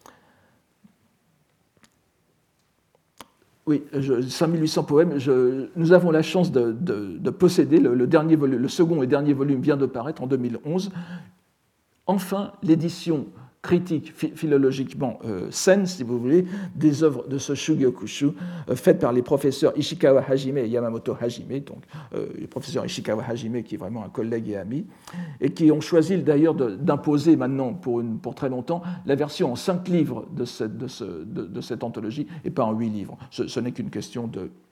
Oui, 5800 poèmes. Nous avons la chance de posséder le second et dernier volume vient de paraître en 2011. Enfin, l'édition critique philologiquement saine, si vous voulez, des œuvres de ce Shugyokushu, faites par les professeurs Ishikawa Hajime et Yamamoto Hajime, donc le professeur Ishikawa Hajime qui est vraiment un collègue et ami, et qui ont choisi d'ailleurs d'imposer maintenant pour très longtemps la version en 5 livres de cette anthologie et pas en 8 livres. Ce n'est qu'une question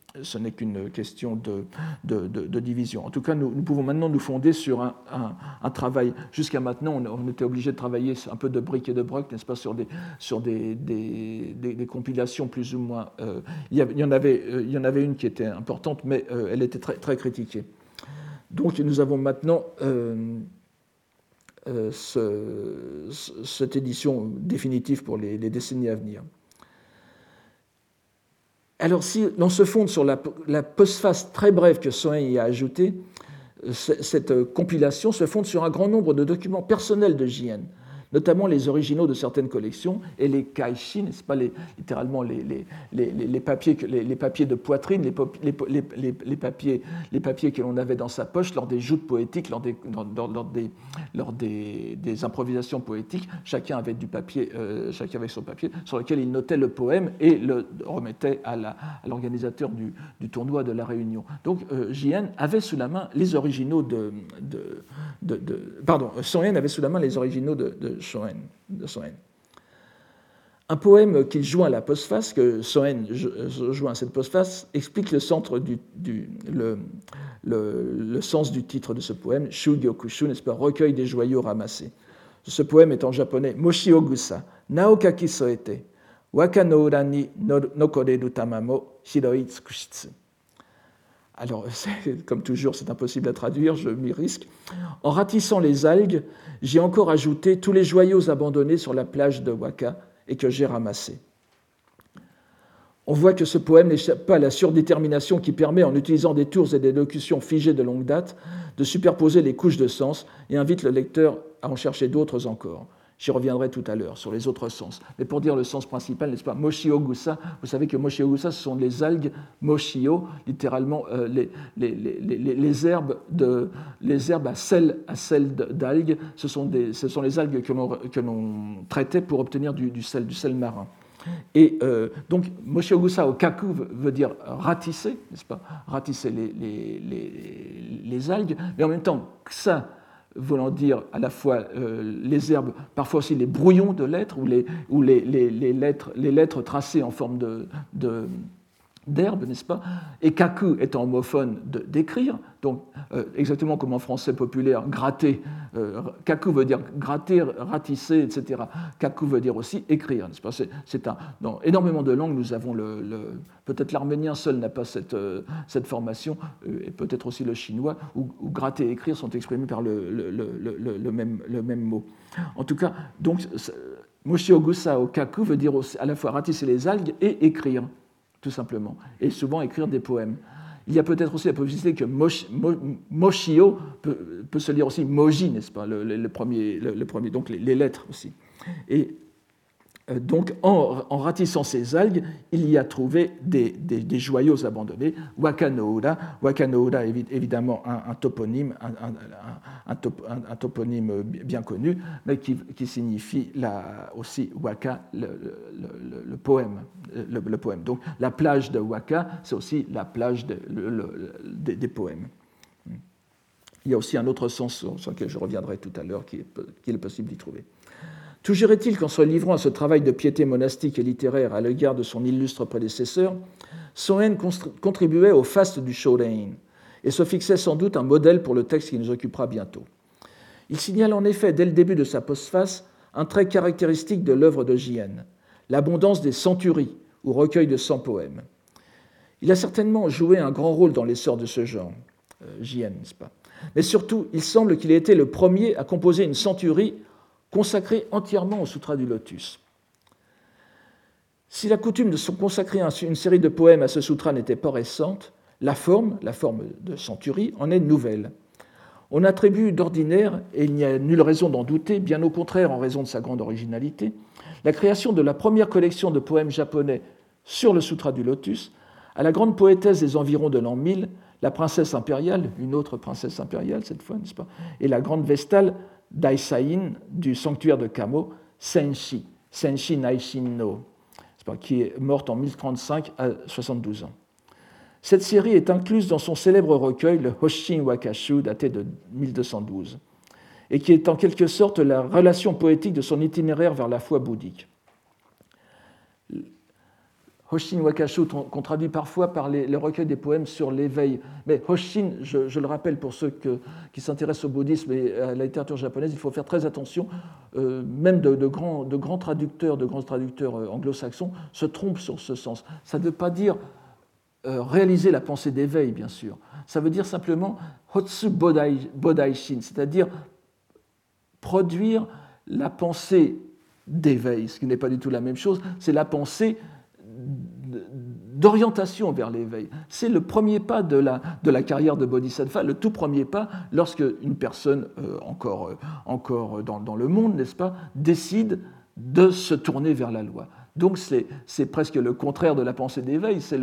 de division. En tout cas, nous pouvons maintenant nous fonder sur un travail. Jusqu'à maintenant, on était obligé de travailler un peu de briques et de broc, n'est-ce pas, sur des compilations plus ou moins. Il y en avait une qui était importante, mais elle était très, très critiquée. Donc, nous avons maintenant cette édition définitive pour les décennies à venir. Alors, si l'on se fonde sur la postface très brève que Son-yen y a ajoutée, cette compilation se fonde sur un grand nombre de documents personnels de Jien, notamment les originaux de certaines collections et les kaishi, n'est-ce pas, littéralement les papiers de poitrine, les papiers que l'on avait dans sa poche lors des joutes poétiques, lors des improvisations poétiques. Chacun avait son papier sur lequel il notait le poème et le remettait à l'organisateur du tournoi de la Réunion. Donc Jien avait sous la main les originaux Son-yen avait sous la main les originaux de Son-yen. Un poème qu'il joint à la postface, que Son-yen joint à cette postface, explique le sens du titre de ce poème, Shugyokushu, n'est-ce pas, recueil des joyaux ramassés. Ce poème est en japonais Moshi Ogusa, Naokaki soete, Waka no ura ni nokoreru tamamo, Hiroi tsukushitsu. Alors, comme toujours, c'est impossible à traduire, je m'y risque. En ratissant les algues, j'ai encore ajouté tous les joyaux abandonnés sur la plage de Waka et que j'ai ramassés. On voit que ce poème n'échappe pas à la surdétermination qui permet, en utilisant des tours et des locutions figées de longue date, de superposer les couches de sens et invite le lecteur à en chercher d'autres encore. J'y reviendrai tout à l'heure sur les autres sens. Mais pour dire le sens principal, n'est-ce pas, Moshi Ogusa, vous savez que Moshi Ogusa, ce sont les algues Moshio, littéralement les herbes à sel d'algues. Ce sont les algues que l'on traitait pour obtenir du sel marin. Et donc, Moshi Ogusa au kaku veut dire ratisser, n'est-ce pas, ratisser les algues, mais en même temps, ça voulant dire à la fois les herbes, parfois aussi les brouillons de lettres ou les lettres tracées en forme d'herbe, n'est-ce pas? Et kaku étant homophone d'écrire, donc exactement comme en français populaire, gratter, kaku veut dire gratter, ratisser, etc. Kaku veut dire aussi écrire, n'est-ce pas? Dans énormément de langues, nous avons peut-être l'arménien seul n'a pas cette formation, et peut-être aussi le chinois, où gratter et écrire sont exprimés par le même mot. En tout cas, donc, Moshi Ogusa au kaku veut dire aussi, à la fois ratisser les algues et écrire, tout simplement, et souvent écrire des poèmes. Il y a peut-être aussi la possibilité que Moshio peut se lire aussi Moji, n'est-ce pas, le premier, donc les lettres aussi. Et donc, en ratissant ces algues, il y a trouvé des joyaux abandonnés. Wakanoura, évidemment, un toponyme, un toponyme bien connu, mais qui signifie aussi Waka, le poème. Le poème. Donc, la plage de Waka, c'est aussi la plage des poèmes. Il y a aussi un autre sens sur lequel je reviendrai tout à l'heure, qu'il est possible d'y trouver. Toujours est-il qu'en se livrant à ce travail de piété monastique et littéraire à l'égard de son illustre prédécesseur, Soen contribuait au faste du Shōrein et se fixait sans doute un modèle pour le texte qui nous occupera bientôt. Il signale en effet, dès le début de sa postface, un trait caractéristique de l'œuvre de Jien, l'abondance des centuries, ou recueils de 100 poèmes. Il a certainement joué un grand rôle dans l'essor de ce genre, Jien, n'est-ce pas ? Mais surtout, il semble qu'il ait été le premier à composer une centurie consacré entièrement au Sutra du Lotus. Si la coutume de se consacrer une série de poèmes à ce sutra n'était pas récente, la forme de centurie, en est nouvelle. On attribue d'ordinaire, et il n'y a nulle raison d'en douter, bien au contraire en raison de sa grande originalité, la création de la première collection de poèmes japonais sur le Sutra du Lotus à la grande poétesse des environs de l'an 1000, la princesse impériale, une autre princesse impériale cette fois, n'est-ce pas, et la grande vestale Daisain du sanctuaire de Kamo, Senshi Naishin no, qui est morte en 1035 à 72 ans. Cette série est incluse dans son célèbre recueil, le Hoshin Wakashu, daté de 1212, et qui est en quelque sorte la relation poétique de son itinéraire vers la foi bouddhique. Hoshin Wakashu, qu'on traduit parfois par le recueil des poèmes sur l'éveil. Mais Hoshin, je le rappelle pour ceux qui s'intéressent au bouddhisme et à la littérature japonaise, il faut faire très attention. Même de grands traducteurs anglo-saxons se trompent sur ce sens. Ça ne veut pas dire réaliser la pensée d'éveil, bien sûr. Ça veut dire simplement Hotsu Bodaishin, c'est-à-dire produire la pensée d'éveil, ce qui n'est pas du tout la même chose. C'est la pensée d'orientation vers l'éveil. C'est le premier pas de la carrière de Bodhisattva, le tout premier pas lorsque une personne encore dans le monde, n'est-ce pas, décide de se tourner vers la loi. Donc c'est presque le contraire de la pensée d'éveil, c'est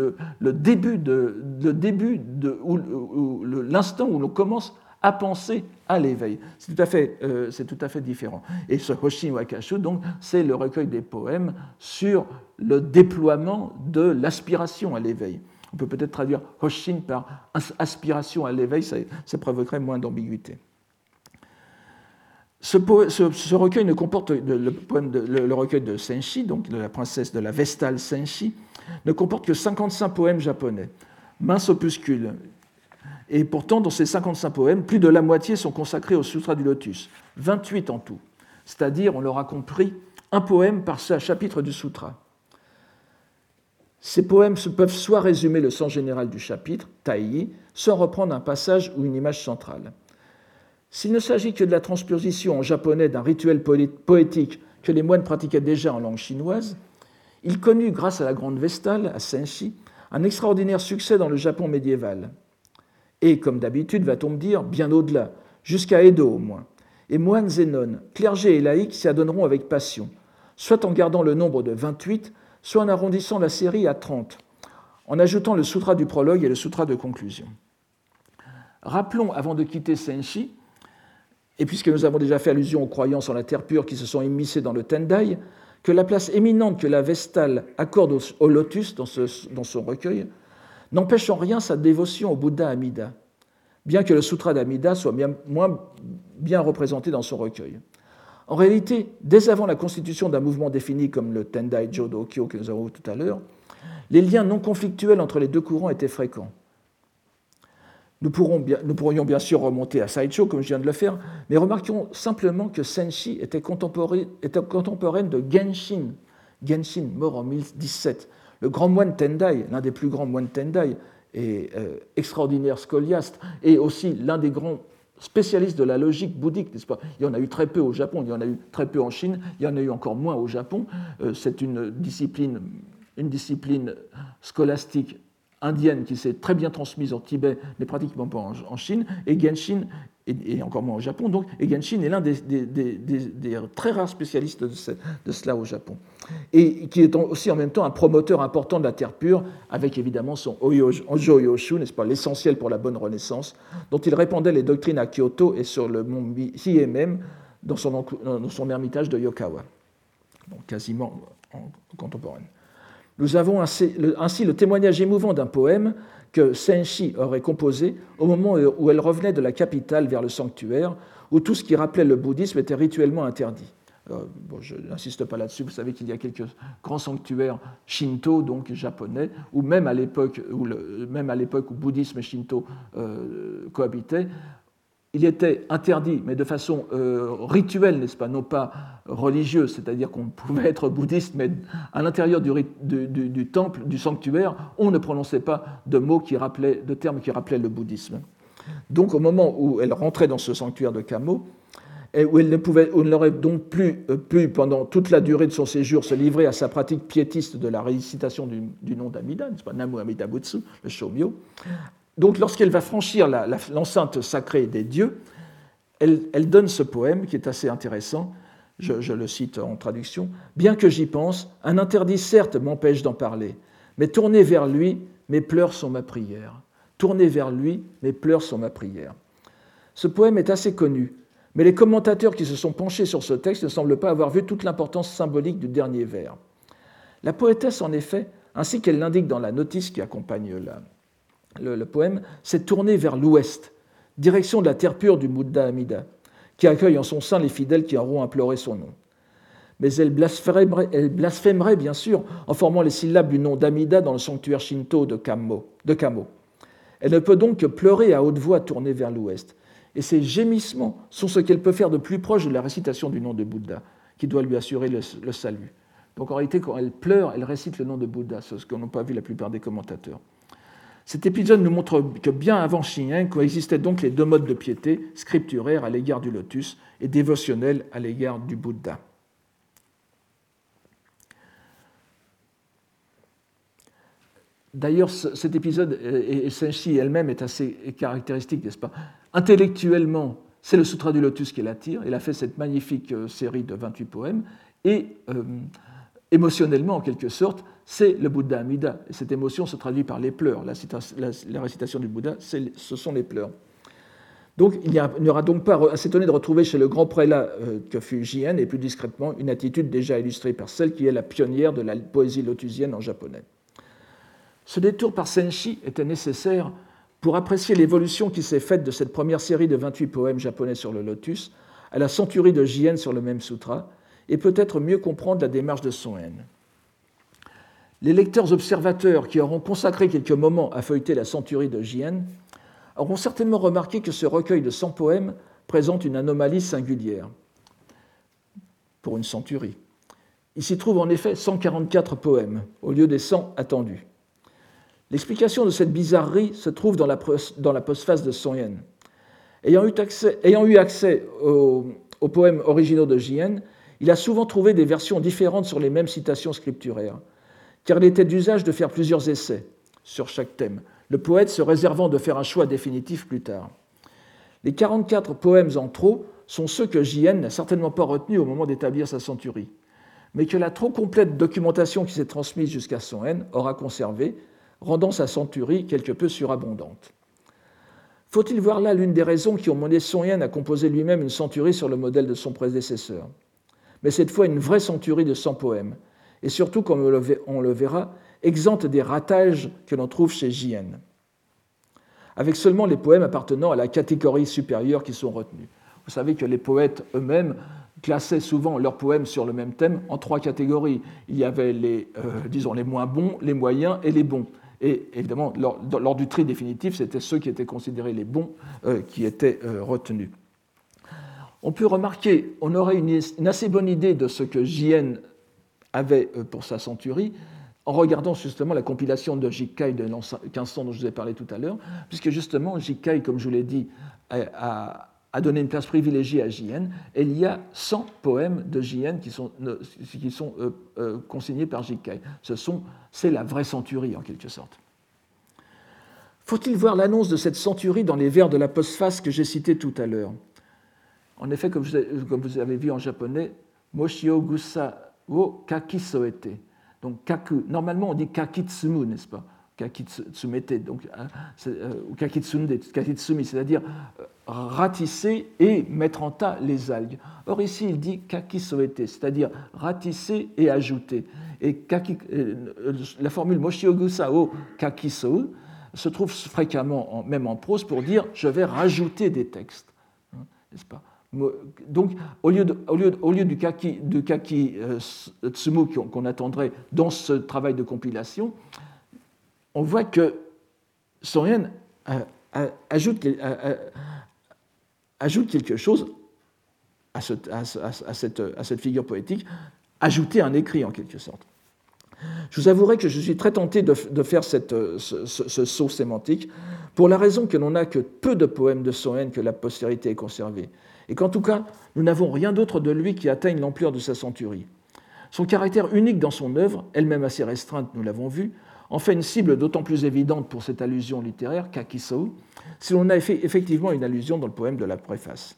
l'instant où l'on commence à penser à l'éveil. C'est tout à fait différent. Et ce Hoshin Wakashu, donc, c'est le recueil des poèmes sur le déploiement de l'aspiration à l'éveil. On peut peut-être traduire Hoshin par aspiration à l'éveil, ça provoquerait moins d'ambiguïté. Ce recueil ne comporte le recueil de Senshi, donc de la princesse de la Vestale Senshi, ne comporte que 55 poèmes japonais, mince opuscule. Et pourtant, dans ces 55 poèmes, plus de la moitié sont consacrés au Sutra du Lotus, 28 en tout. C'est-à-dire, on leur a compris un poème par chapitre du sutra. Ces poèmes peuvent soit résumer le sens général du chapitre, taï, soit reprendre un passage ou une image centrale. S'il ne s'agit que de la transposition en japonais d'un rituel poétique que les moines pratiquaient déjà en langue chinoise, il connut, grâce à la grande Vestale, à Senshi, un extraordinaire succès dans le Japon médiéval. Et, comme d'habitude, va-t-on me dire, bien au-delà, jusqu'à Edo au moins. Et moines et nonnes, clergés et laïcs s'y adonneront avec passion, soit en gardant le nombre de 28, soit en arrondissant la série à 30, en ajoutant le sutra du prologue et le sutra de conclusion. Rappelons, avant de quitter Senshi, et puisque nous avons déjà fait allusion aux croyances en la terre pure qui se sont immiscées dans le Tendai, que la place éminente que la Vestale accorde au lotus dans son recueil n'empêche en rien sa dévotion au Bouddha Amida, bien que le sutra d'Amida soit moins bien représenté dans son recueil. En réalité, dès avant la constitution d'un mouvement défini comme le Tendai Jōdo-kyō que nous avons vu tout à l'heure, les liens non conflictuels entre les deux courants étaient fréquents. Nous pourrions bien sûr remonter à Saicho, comme je viens de le faire, mais remarquons simplement que Senshi était contemporaine de Genshin. Genshin, mort en 1017. Le grand moine Tendai, l'un des plus grands moines Tendai, et extraordinaire scoliaste, et aussi l'un des grands spécialistes de la logique bouddhique, n'est-ce pas ? Il y en a eu très peu au Japon, il y en a eu très peu en Chine, il y en a eu encore moins au Japon. C'est une discipline scolastique indienne qui s'est très bien transmise au Tibet, mais pratiquement pas en Chine, et Genshin, et encore moins au Japon, donc, et Genshin est l'un des très rares spécialistes de cela au Japon, et qui est aussi en même temps un promoteur important de la terre pure, avec évidemment son Onjo Yoshu, n'est-ce pas, l'essentiel pour la bonne renaissance, dont il répandait les doctrines à Kyoto et sur le mont Hiei même, dans son ermitage de Yokawa, donc quasiment contemporaine. Nous avons ainsi le témoignage émouvant d'un poème que Senshi aurait composé au moment où elle revenait de la capitale vers le sanctuaire, où tout ce qui rappelait le bouddhisme était rituellement interdit. Je n'insiste pas là-dessus, vous savez qu'il y a quelques grands sanctuaires shinto, donc japonais, où même à l'époque où bouddhisme et shinto cohabitaient, il était interdit, mais de façon rituelle, n'est-ce pas, non pas religieuse, c'est-à-dire qu'on pouvait être bouddhiste, mais à l'intérieur du temple, du sanctuaire, on ne prononçait pas de termes qui rappelaient le bouddhisme. Donc au moment où elle rentrait dans ce sanctuaire de Kamo, et où elle n'aurait donc plus pu, pendant toute la durée de son séjour, se livrer à sa pratique piétiste de la récitation du nom d'Amida, n'est-ce pas, Namu Amida Butsu, le Shomyo. Donc, lorsqu'elle va franchir l'enceinte sacrée des dieux, elle donne ce poème qui est assez intéressant. Je le cite en traduction. « Bien que j'y pense, un interdit certes m'empêche d'en parler, mais tourner vers lui, mes pleurs sont ma prière. Tourner vers lui, mes pleurs sont ma prière. » Ce poème est assez connu, mais les commentateurs qui se sont penchés sur ce texte ne semblent pas avoir vu toute l'importance symbolique du dernier vers. La poétesse, en effet, ainsi qu'elle l'indique dans la notice qui accompagne le poème, s'est tournée vers l'ouest, direction de la terre pure du Bouddha Amida, qui accueille en son sein les fidèles qui auront imploré son nom. Mais elle blasphémerait bien sûr en formant les syllabes du nom d'Amida dans le sanctuaire shinto de Kamo. Elle ne peut donc que pleurer à haute voix tournée vers l'ouest. Et ces gémissements sont ce qu'elle peut faire de plus proche de la récitation du nom de Bouddha, qui doit lui assurer le salut. Donc en réalité, quand elle pleure, elle récite le nom de Bouddha, ce que n'ont pas vu la plupart des commentateurs. Cet épisode nous montre que bien avant Xinyan coexistaient donc les deux modes de piété, scripturaire à l'égard du lotus et dévotionnel à l'égard du Bouddha. D'ailleurs, cet épisode, et Senshi elle-même est assez caractéristique, n'est-ce pas? Intellectuellement, c'est le Sutra du Lotus qui l'attire. Elle a fait cette magnifique série de 28 poèmes. Et émotionnellement, en quelque sorte, c'est le Bouddha Amida. Et cette émotion se traduit par les pleurs. La récitation du Bouddha, ce sont les pleurs. Donc, il n'y aura donc pas à s'étonner de retrouver chez le grand prélat que fut Jien, et plus discrètement, une attitude déjà illustrée par celle qui est la pionnière de la poésie lotusienne en japonais. Ce détour par Senshi était nécessaire pour apprécier l'évolution qui s'est faite de cette première série de 28 poèmes japonais sur le lotus à la centurie de Jien sur le même sutra, et peut-être mieux comprendre la démarche de Soen. Les lecteurs observateurs qui auront consacré quelques moments à feuilleter la centurie de Jien auront certainement remarqué que ce recueil de 100 poèmes présente une anomalie singulière pour une centurie. Il s'y trouve en effet 144 poèmes au lieu des 100 attendus. L'explication de cette bizarrerie se trouve dans la postface de Soen. Ayant eu accès aux poèmes originaux de Jien, il a souvent trouvé des versions différentes sur les mêmes citations scripturaires, car il était d'usage de faire plusieurs essais sur chaque thème, le poète se réservant de faire un choix définitif plus tard. Les 44 poèmes en trop sont ceux que Jien n'a certainement pas retenus au moment d'établir sa centurie, mais que la trop complète documentation qui s'est transmise jusqu'à Soen aura conservé, rendant sa centurie quelque peu surabondante. Faut-il voir là l'une des raisons qui ont mené Soen à composer lui-même une centurie sur le modèle de son prédécesseur, mais cette fois une vraie centurie de 100 poèmes, et surtout, comme on le verra, exempte des ratages que l'on trouve chez Jien, avec seulement les poèmes appartenant à la catégorie supérieure qui sont retenus. Vous savez que les poètes eux-mêmes classaient souvent leurs poèmes sur le même thème en 3 catégories. Il y avait les moins bons, les moyens et les bons. Et évidemment, lors du tri définitif, c'était ceux qui étaient considérés les bons qui étaient retenus. On peut remarquer, on aurait une assez bonne idée de ce que Jien avait pour sa centurie en regardant justement la compilation de Jikkai de l'an 1500 dont je vous ai parlé tout à l'heure, puisque justement Jikkai, comme je vous l'ai dit, a donné une place privilégiée à Jien, et il y a 100 poèmes de Jien qui sont consignés par Jikkai. C'est la vraie centurie, en quelque sorte. Faut-il voir l'annonce de cette centurie dans les vers de la postface que j'ai cités tout à l'heure? En effet, comme vous avez vu en japonais, Moshio Gusa wo Kakisoete. Donc, kaku, normalement on dit kakitsumu, n'est-ce pas? Kakitsumete, donc, ou kakitsunde, kakitsumi, c'est-à-dire ratisser et mettre en tas les algues. Or, ici, il dit kakisoete, c'est-à-dire ratisser et ajouter. Et la formule Moshio Gusa wo Kakisou se trouve fréquemment, même en prose, pour dire je vais rajouter des textes. N'est-ce pas? Donc, au lieu du kaki tsumu qu'on attendrait dans ce travail de compilation, on voit que Soen ajoute quelque chose à cette figure poétique, ajouter un écrit en quelque sorte. Je vous avouerai que je suis très tenté de faire ce saut sémantique pour la raison que l'on n'a que peu de poèmes de Soen que la postérité ait conservés, et qu'en tout cas, nous n'avons rien d'autre de lui qui atteigne l'ampleur de sa centurie. Son caractère unique dans son œuvre, elle-même assez restreinte, nous l'avons vu, en fait une cible d'autant plus évidente pour cette allusion littéraire, kakisou, si l'on a fait effectivement une allusion dans le poème de la préface.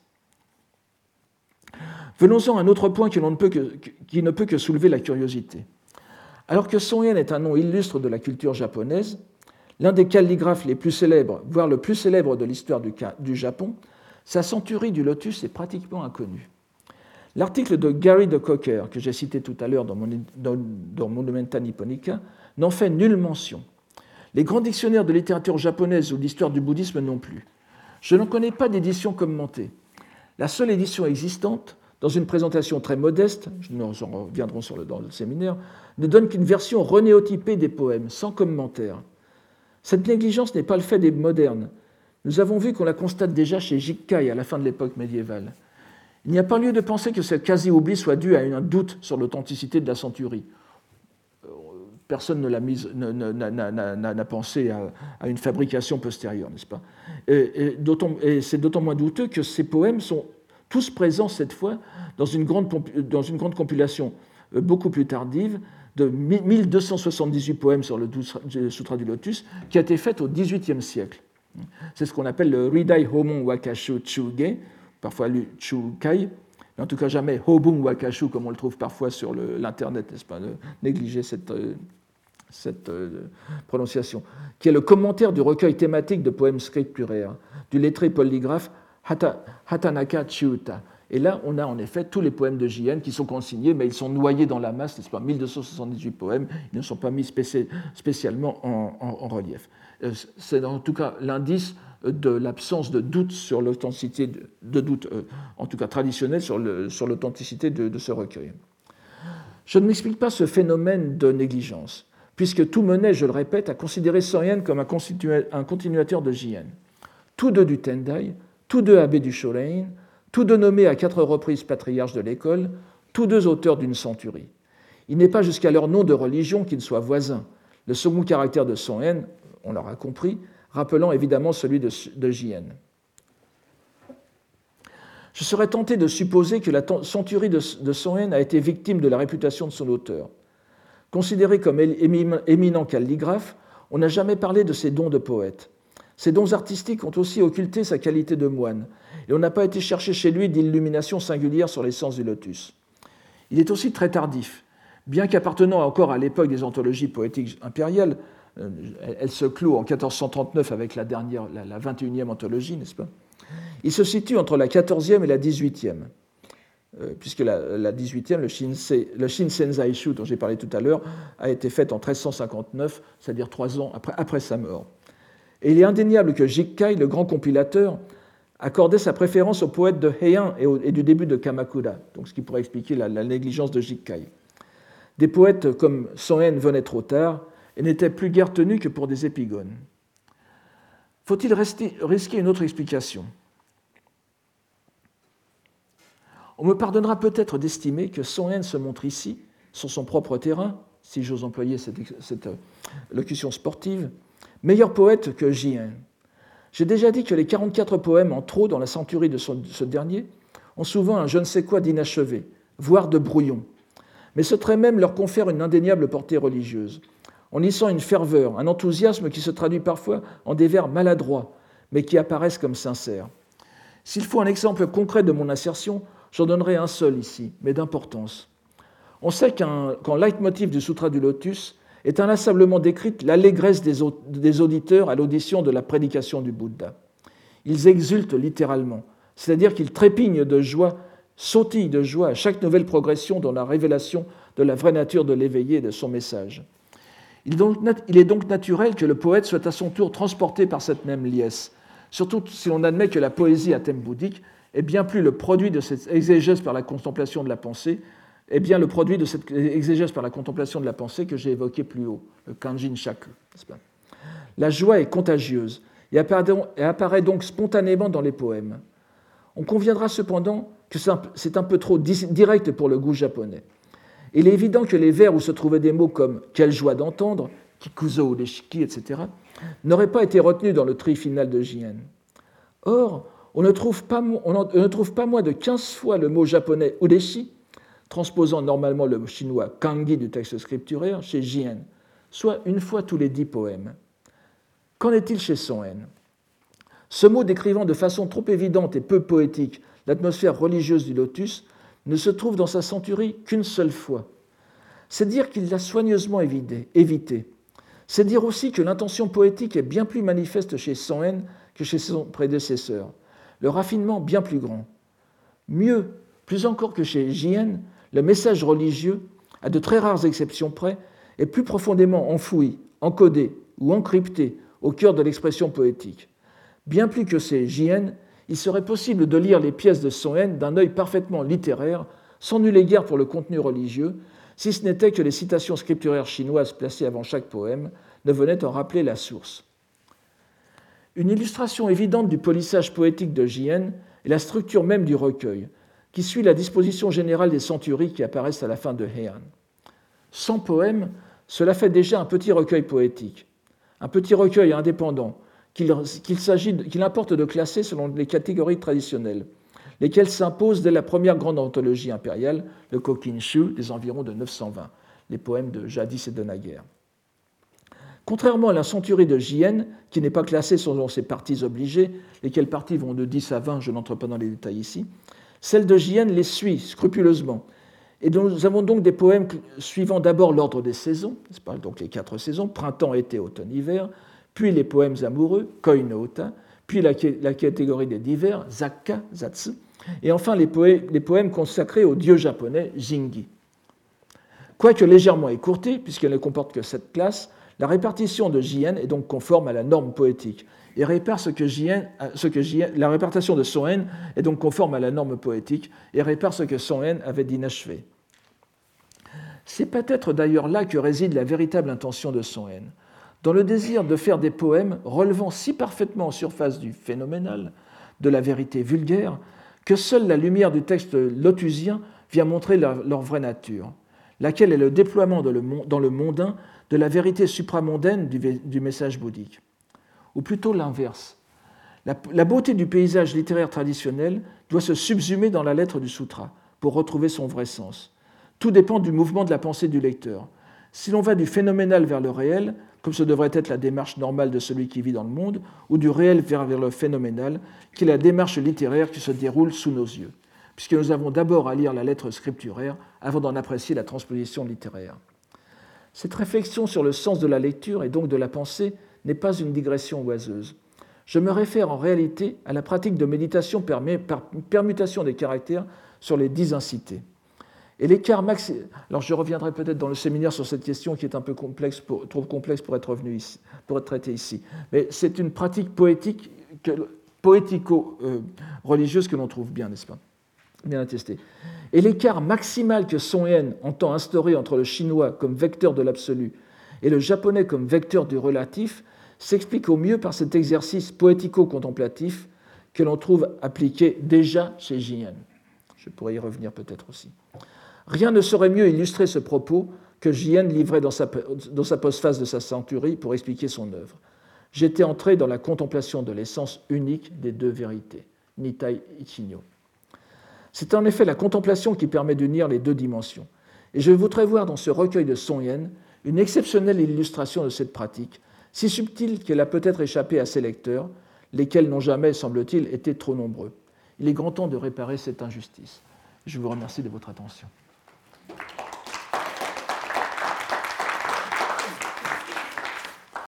Venons-en à un autre point qui ne peut que soulever la curiosité. Alors que Soen est un nom illustre de la culture japonaise, l'un des calligraphes les plus célèbres, voire le plus célèbre de l'histoire du Japon, sa centurie du lotus est pratiquement inconnue. L'article de Gary de Cocker, que j'ai cité tout à l'heure dans Monumenta Nipponica, n'en fait nulle mention. Les grands dictionnaires de littérature japonaise ou d'histoire du bouddhisme non plus. Je n'en connais pas d'édition commentée. La seule édition existante, dans une présentation très modeste, nous en reviendrons dans le séminaire, ne donne qu'une version renéotypée des poèmes, sans commentaire. Cette négligence n'est pas le fait des modernes. Nous avons vu qu'on la constate déjà chez Jikkai à la fin de l'époque médiévale. Il n'y a pas lieu de penser que ce quasi-oubli soit dû à un doute sur l'authenticité de la centurie. Personne n'a pensé à une fabrication postérieure, n'est-ce pas? Et c'est d'autant moins douteux que ces poèmes sont tous présents cette fois dans une grande compilation beaucoup plus tardive de 1278 poèmes sur le Sutra du Lotus qui a été faite au XVIIIe siècle. C'est ce qu'on appelle le Ridai Homon Wakashu Chuge, parfois lu Chukai, mais en tout cas jamais Hobun Wakashu comme on le trouve parfois sur l'Internet, n'est-ce pas? Négliger cette prononciation, qui est le commentaire du recueil thématique de poèmes scripturaires du lettré polygraphe Hatanaka Chiuta. Et là, on a en effet tous les poèmes de J.N. qui sont consignés, mais ils sont noyés dans la masse, n'est-ce pas? 1278 poèmes, ils ne sont pas mis spécialement en relief. C'est en tout cas l'indice de l'absence de doute sur l'authenticité, en tout cas traditionnel, sur l'authenticité de ce recueil. Je ne m'explique pas ce phénomène de négligence, puisque tout menait, je le répète, à considérer Soen comme un continuateur de J.N. Tous deux du Tendai, tous deux abbés du Shorein, tous deux nommés à 4 reprises patriarches de l'école, tous deux auteurs d'une centurie. Il n'est pas jusqu'à leur nom de religion qu'ils soient voisins. Le second caractère de Soen, on l'aura compris, rappelant évidemment celui de J.N. Je serais tenté de supposer que la centurie de Soen a été victime de la réputation de son auteur. Considéré comme éminent calligraphe, on n'a jamais parlé de ses dons de poète. Ses dons artistiques ont aussi occulté sa qualité de moine, et on n'a pas été chercher chez lui d'illumination singulière sur l'essence du lotus. Il est aussi très tardif. Bien qu'appartenant encore à l'époque des anthologies poétiques impériales, elle se clôt en 1439 avec la 21e anthologie, n'est-ce pas? Il se situe entre la 14e et la 18e, puisque la 18e, le Shinsenzaishu, dont j'ai parlé tout à l'heure, a été faite en 1359, c'est-à-dire 3 ans après sa mort. Et il est indéniable que Jikkai, le grand compilateur, accordait sa préférence aux poètes de Heian et du début de Kamakura, donc ce qui pourrait expliquer la négligence de Jikkai. Des poètes comme Soen venaient trop tard et n'étaient plus guère tenus que pour des épigones. Faut-il risquer une autre explication? On me pardonnera peut-être d'estimer que Soen se montre ici, sur son propre terrain, si j'ose employer cette locution sportive, meilleur poète que J.N. J'ai déjà dit que les 44 poèmes en trop dans la centurie de ce dernier ont souvent un je ne sais quoi d'inachevé, voire de brouillon, mais ce trait même leur confère une indéniable portée religieuse. On y sent une ferveur, un enthousiasme qui se traduit parfois en des vers maladroits, mais qui apparaissent comme sincères. S'il faut un exemple concret de mon assertion, j'en donnerai un seul ici, mais d'importance. On sait qu'en leitmotiv du Sutra du Lotus est inlassablement décrite l'allégresse des auditeurs à l'audition de la prédication du Bouddha. Ils exultent littéralement, c'est-à-dire qu'ils trépignent de joie, sautillent de joie à chaque nouvelle progression dans la révélation de la vraie nature de l'éveillé et de son message. Il est donc naturel que le poète soit à son tour transporté par cette même liesse, surtout si l'on admet que la poésie à thème bouddhique est bien plus le produit de cette exégèse par la contemplation de la pensée, est bien le produit de cette exégèse par la contemplation de la pensée que j'ai évoqué plus haut, le Kanjin Shaku. La joie est contagieuse et apparaît donc spontanément dans les poèmes. On conviendra cependant que c'est un peu trop direct pour le goût japonais. Il est évident que les vers où se trouvaient des mots comme « quelle joie d'entendre »,« kikuzo ureshiki », etc., n'auraient pas été retenus dans le tri final de Jien. Or, on ne trouve pas moins de 15 fois le mot japonais « ureshi », transposant normalement le chinois « kangi » du texte scripturaire, chez Jien, soit une fois tous les 10 poèmes. Qu'en est-il chez Soen ? Ce mot décrivant de façon trop évidente et peu poétique l'atmosphère religieuse du lotus ne se trouve dans sa centurie qu'une seule fois. C'est dire qu'il l'a soigneusement évité. C'est dire aussi que l'intention poétique est bien plus manifeste chez Soen que chez son prédécesseur, le raffinement bien plus grand. Mieux, plus encore que chez Jien, le message religieux, à de très rares exceptions près, est plus profondément enfoui, encodé ou encrypté au cœur de l'expression poétique. Bien plus que chez Jien, il serait possible de lire les pièces de Soen d'un œil parfaitement littéraire, sans nul égard pour le contenu religieux, si ce n'était que les citations scripturaires chinoises placées avant chaque poème ne venaient en rappeler la source. Une illustration évidente du polissage poétique de Jien est la structure même du recueil, qui suit la disposition générale des centuries qui apparaissent à la fin de Heian. 100 poèmes, cela fait déjà un petit recueil poétique, un petit recueil indépendant, qu'il importe de classer selon les catégories traditionnelles, lesquelles s'imposent dès la première grande anthologie impériale, le Kokinshu, des environs de 920, les poèmes de jadis et de naguère. Contrairement à la centurie de Jien, qui n'est pas classée selon ses parties obligées, lesquelles parties vont de 10 à 20, je n'entre pas dans les détails ici, celle de Jien les suit scrupuleusement. Et nous avons donc des poèmes suivant d'abord l'ordre des saisons, n'est-ce pas, donc les 4 saisons, printemps, été, automne, hiver, puis les poèmes amoureux, koi no uta, puis la catégorie des divers, zakka, zatsu, et enfin les poèmes consacrés au dieu japonais, Jingi. Quoique légèrement écourtée, puisqu'elle ne comporte que 7 classes, la répartition de Jien est donc conforme à la norme poétique, et répare la répartition de Soen est donc conforme à la norme poétique, et répare ce que Soen avait d'inachevé. C'est peut-être d'ailleurs là que réside la véritable intention de Soen, dans le désir de faire des poèmes relevant si parfaitement en surface du phénoménal, de la vérité vulgaire, que seule la lumière du texte lotusien vient montrer leur vraie nature, laquelle est le déploiement dans le mondain de la vérité supramondaine du message bouddhique. Ou plutôt l'inverse. La beauté du paysage littéraire traditionnel doit se subsumer dans la lettre du sutra pour retrouver son vrai sens. Tout dépend du mouvement de la pensée du lecteur. Si l'on va du phénoménal vers le réel, comme ce devrait être la démarche normale de celui qui vit dans le monde, ou du réel vers le phénoménal, qui est la démarche littéraire qui se déroule sous nos yeux, puisque nous avons d'abord à lire la lettre scripturaire avant d'en apprécier la transposition littéraire. Cette réflexion sur le sens de la lecture et donc de la pensée n'est pas une digression oiseuse. Je me réfère en réalité à la pratique de méditation par permutation des caractères sur les 10 incités. Et l'écart maximal. Alors je reviendrai peut-être dans le séminaire sur cette question qui est un peu trop complexe pour être traitée ici. Mais c'est une pratique poético-religieuse que l'on trouve bien, n'est-ce pas ? Bien attesté. Et l'écart maximal que Soen entend instaurer entre le chinois comme vecteur de l'absolu et le japonais comme vecteur du relatif s'explique au mieux par cet exercice poético-contemplatif que l'on trouve appliqué déjà chez Jien. Je pourrais y revenir peut-être aussi. Rien ne saurait mieux illustrer ce propos que Jien livrait dans sa postface de sa centurie pour expliquer son œuvre. J'étais entré dans la contemplation de l'essence unique des deux vérités, Nitai Ichinyo. C'est en effet la contemplation qui permet d'unir les deux dimensions. Et je voudrais voir dans ce recueil de Son Yen une exceptionnelle illustration de cette pratique, si subtile qu'elle a peut-être échappé à ses lecteurs, lesquels n'ont jamais, semble-t-il, été trop nombreux. Il est grand temps de réparer cette injustice. Je vous remercie de votre attention.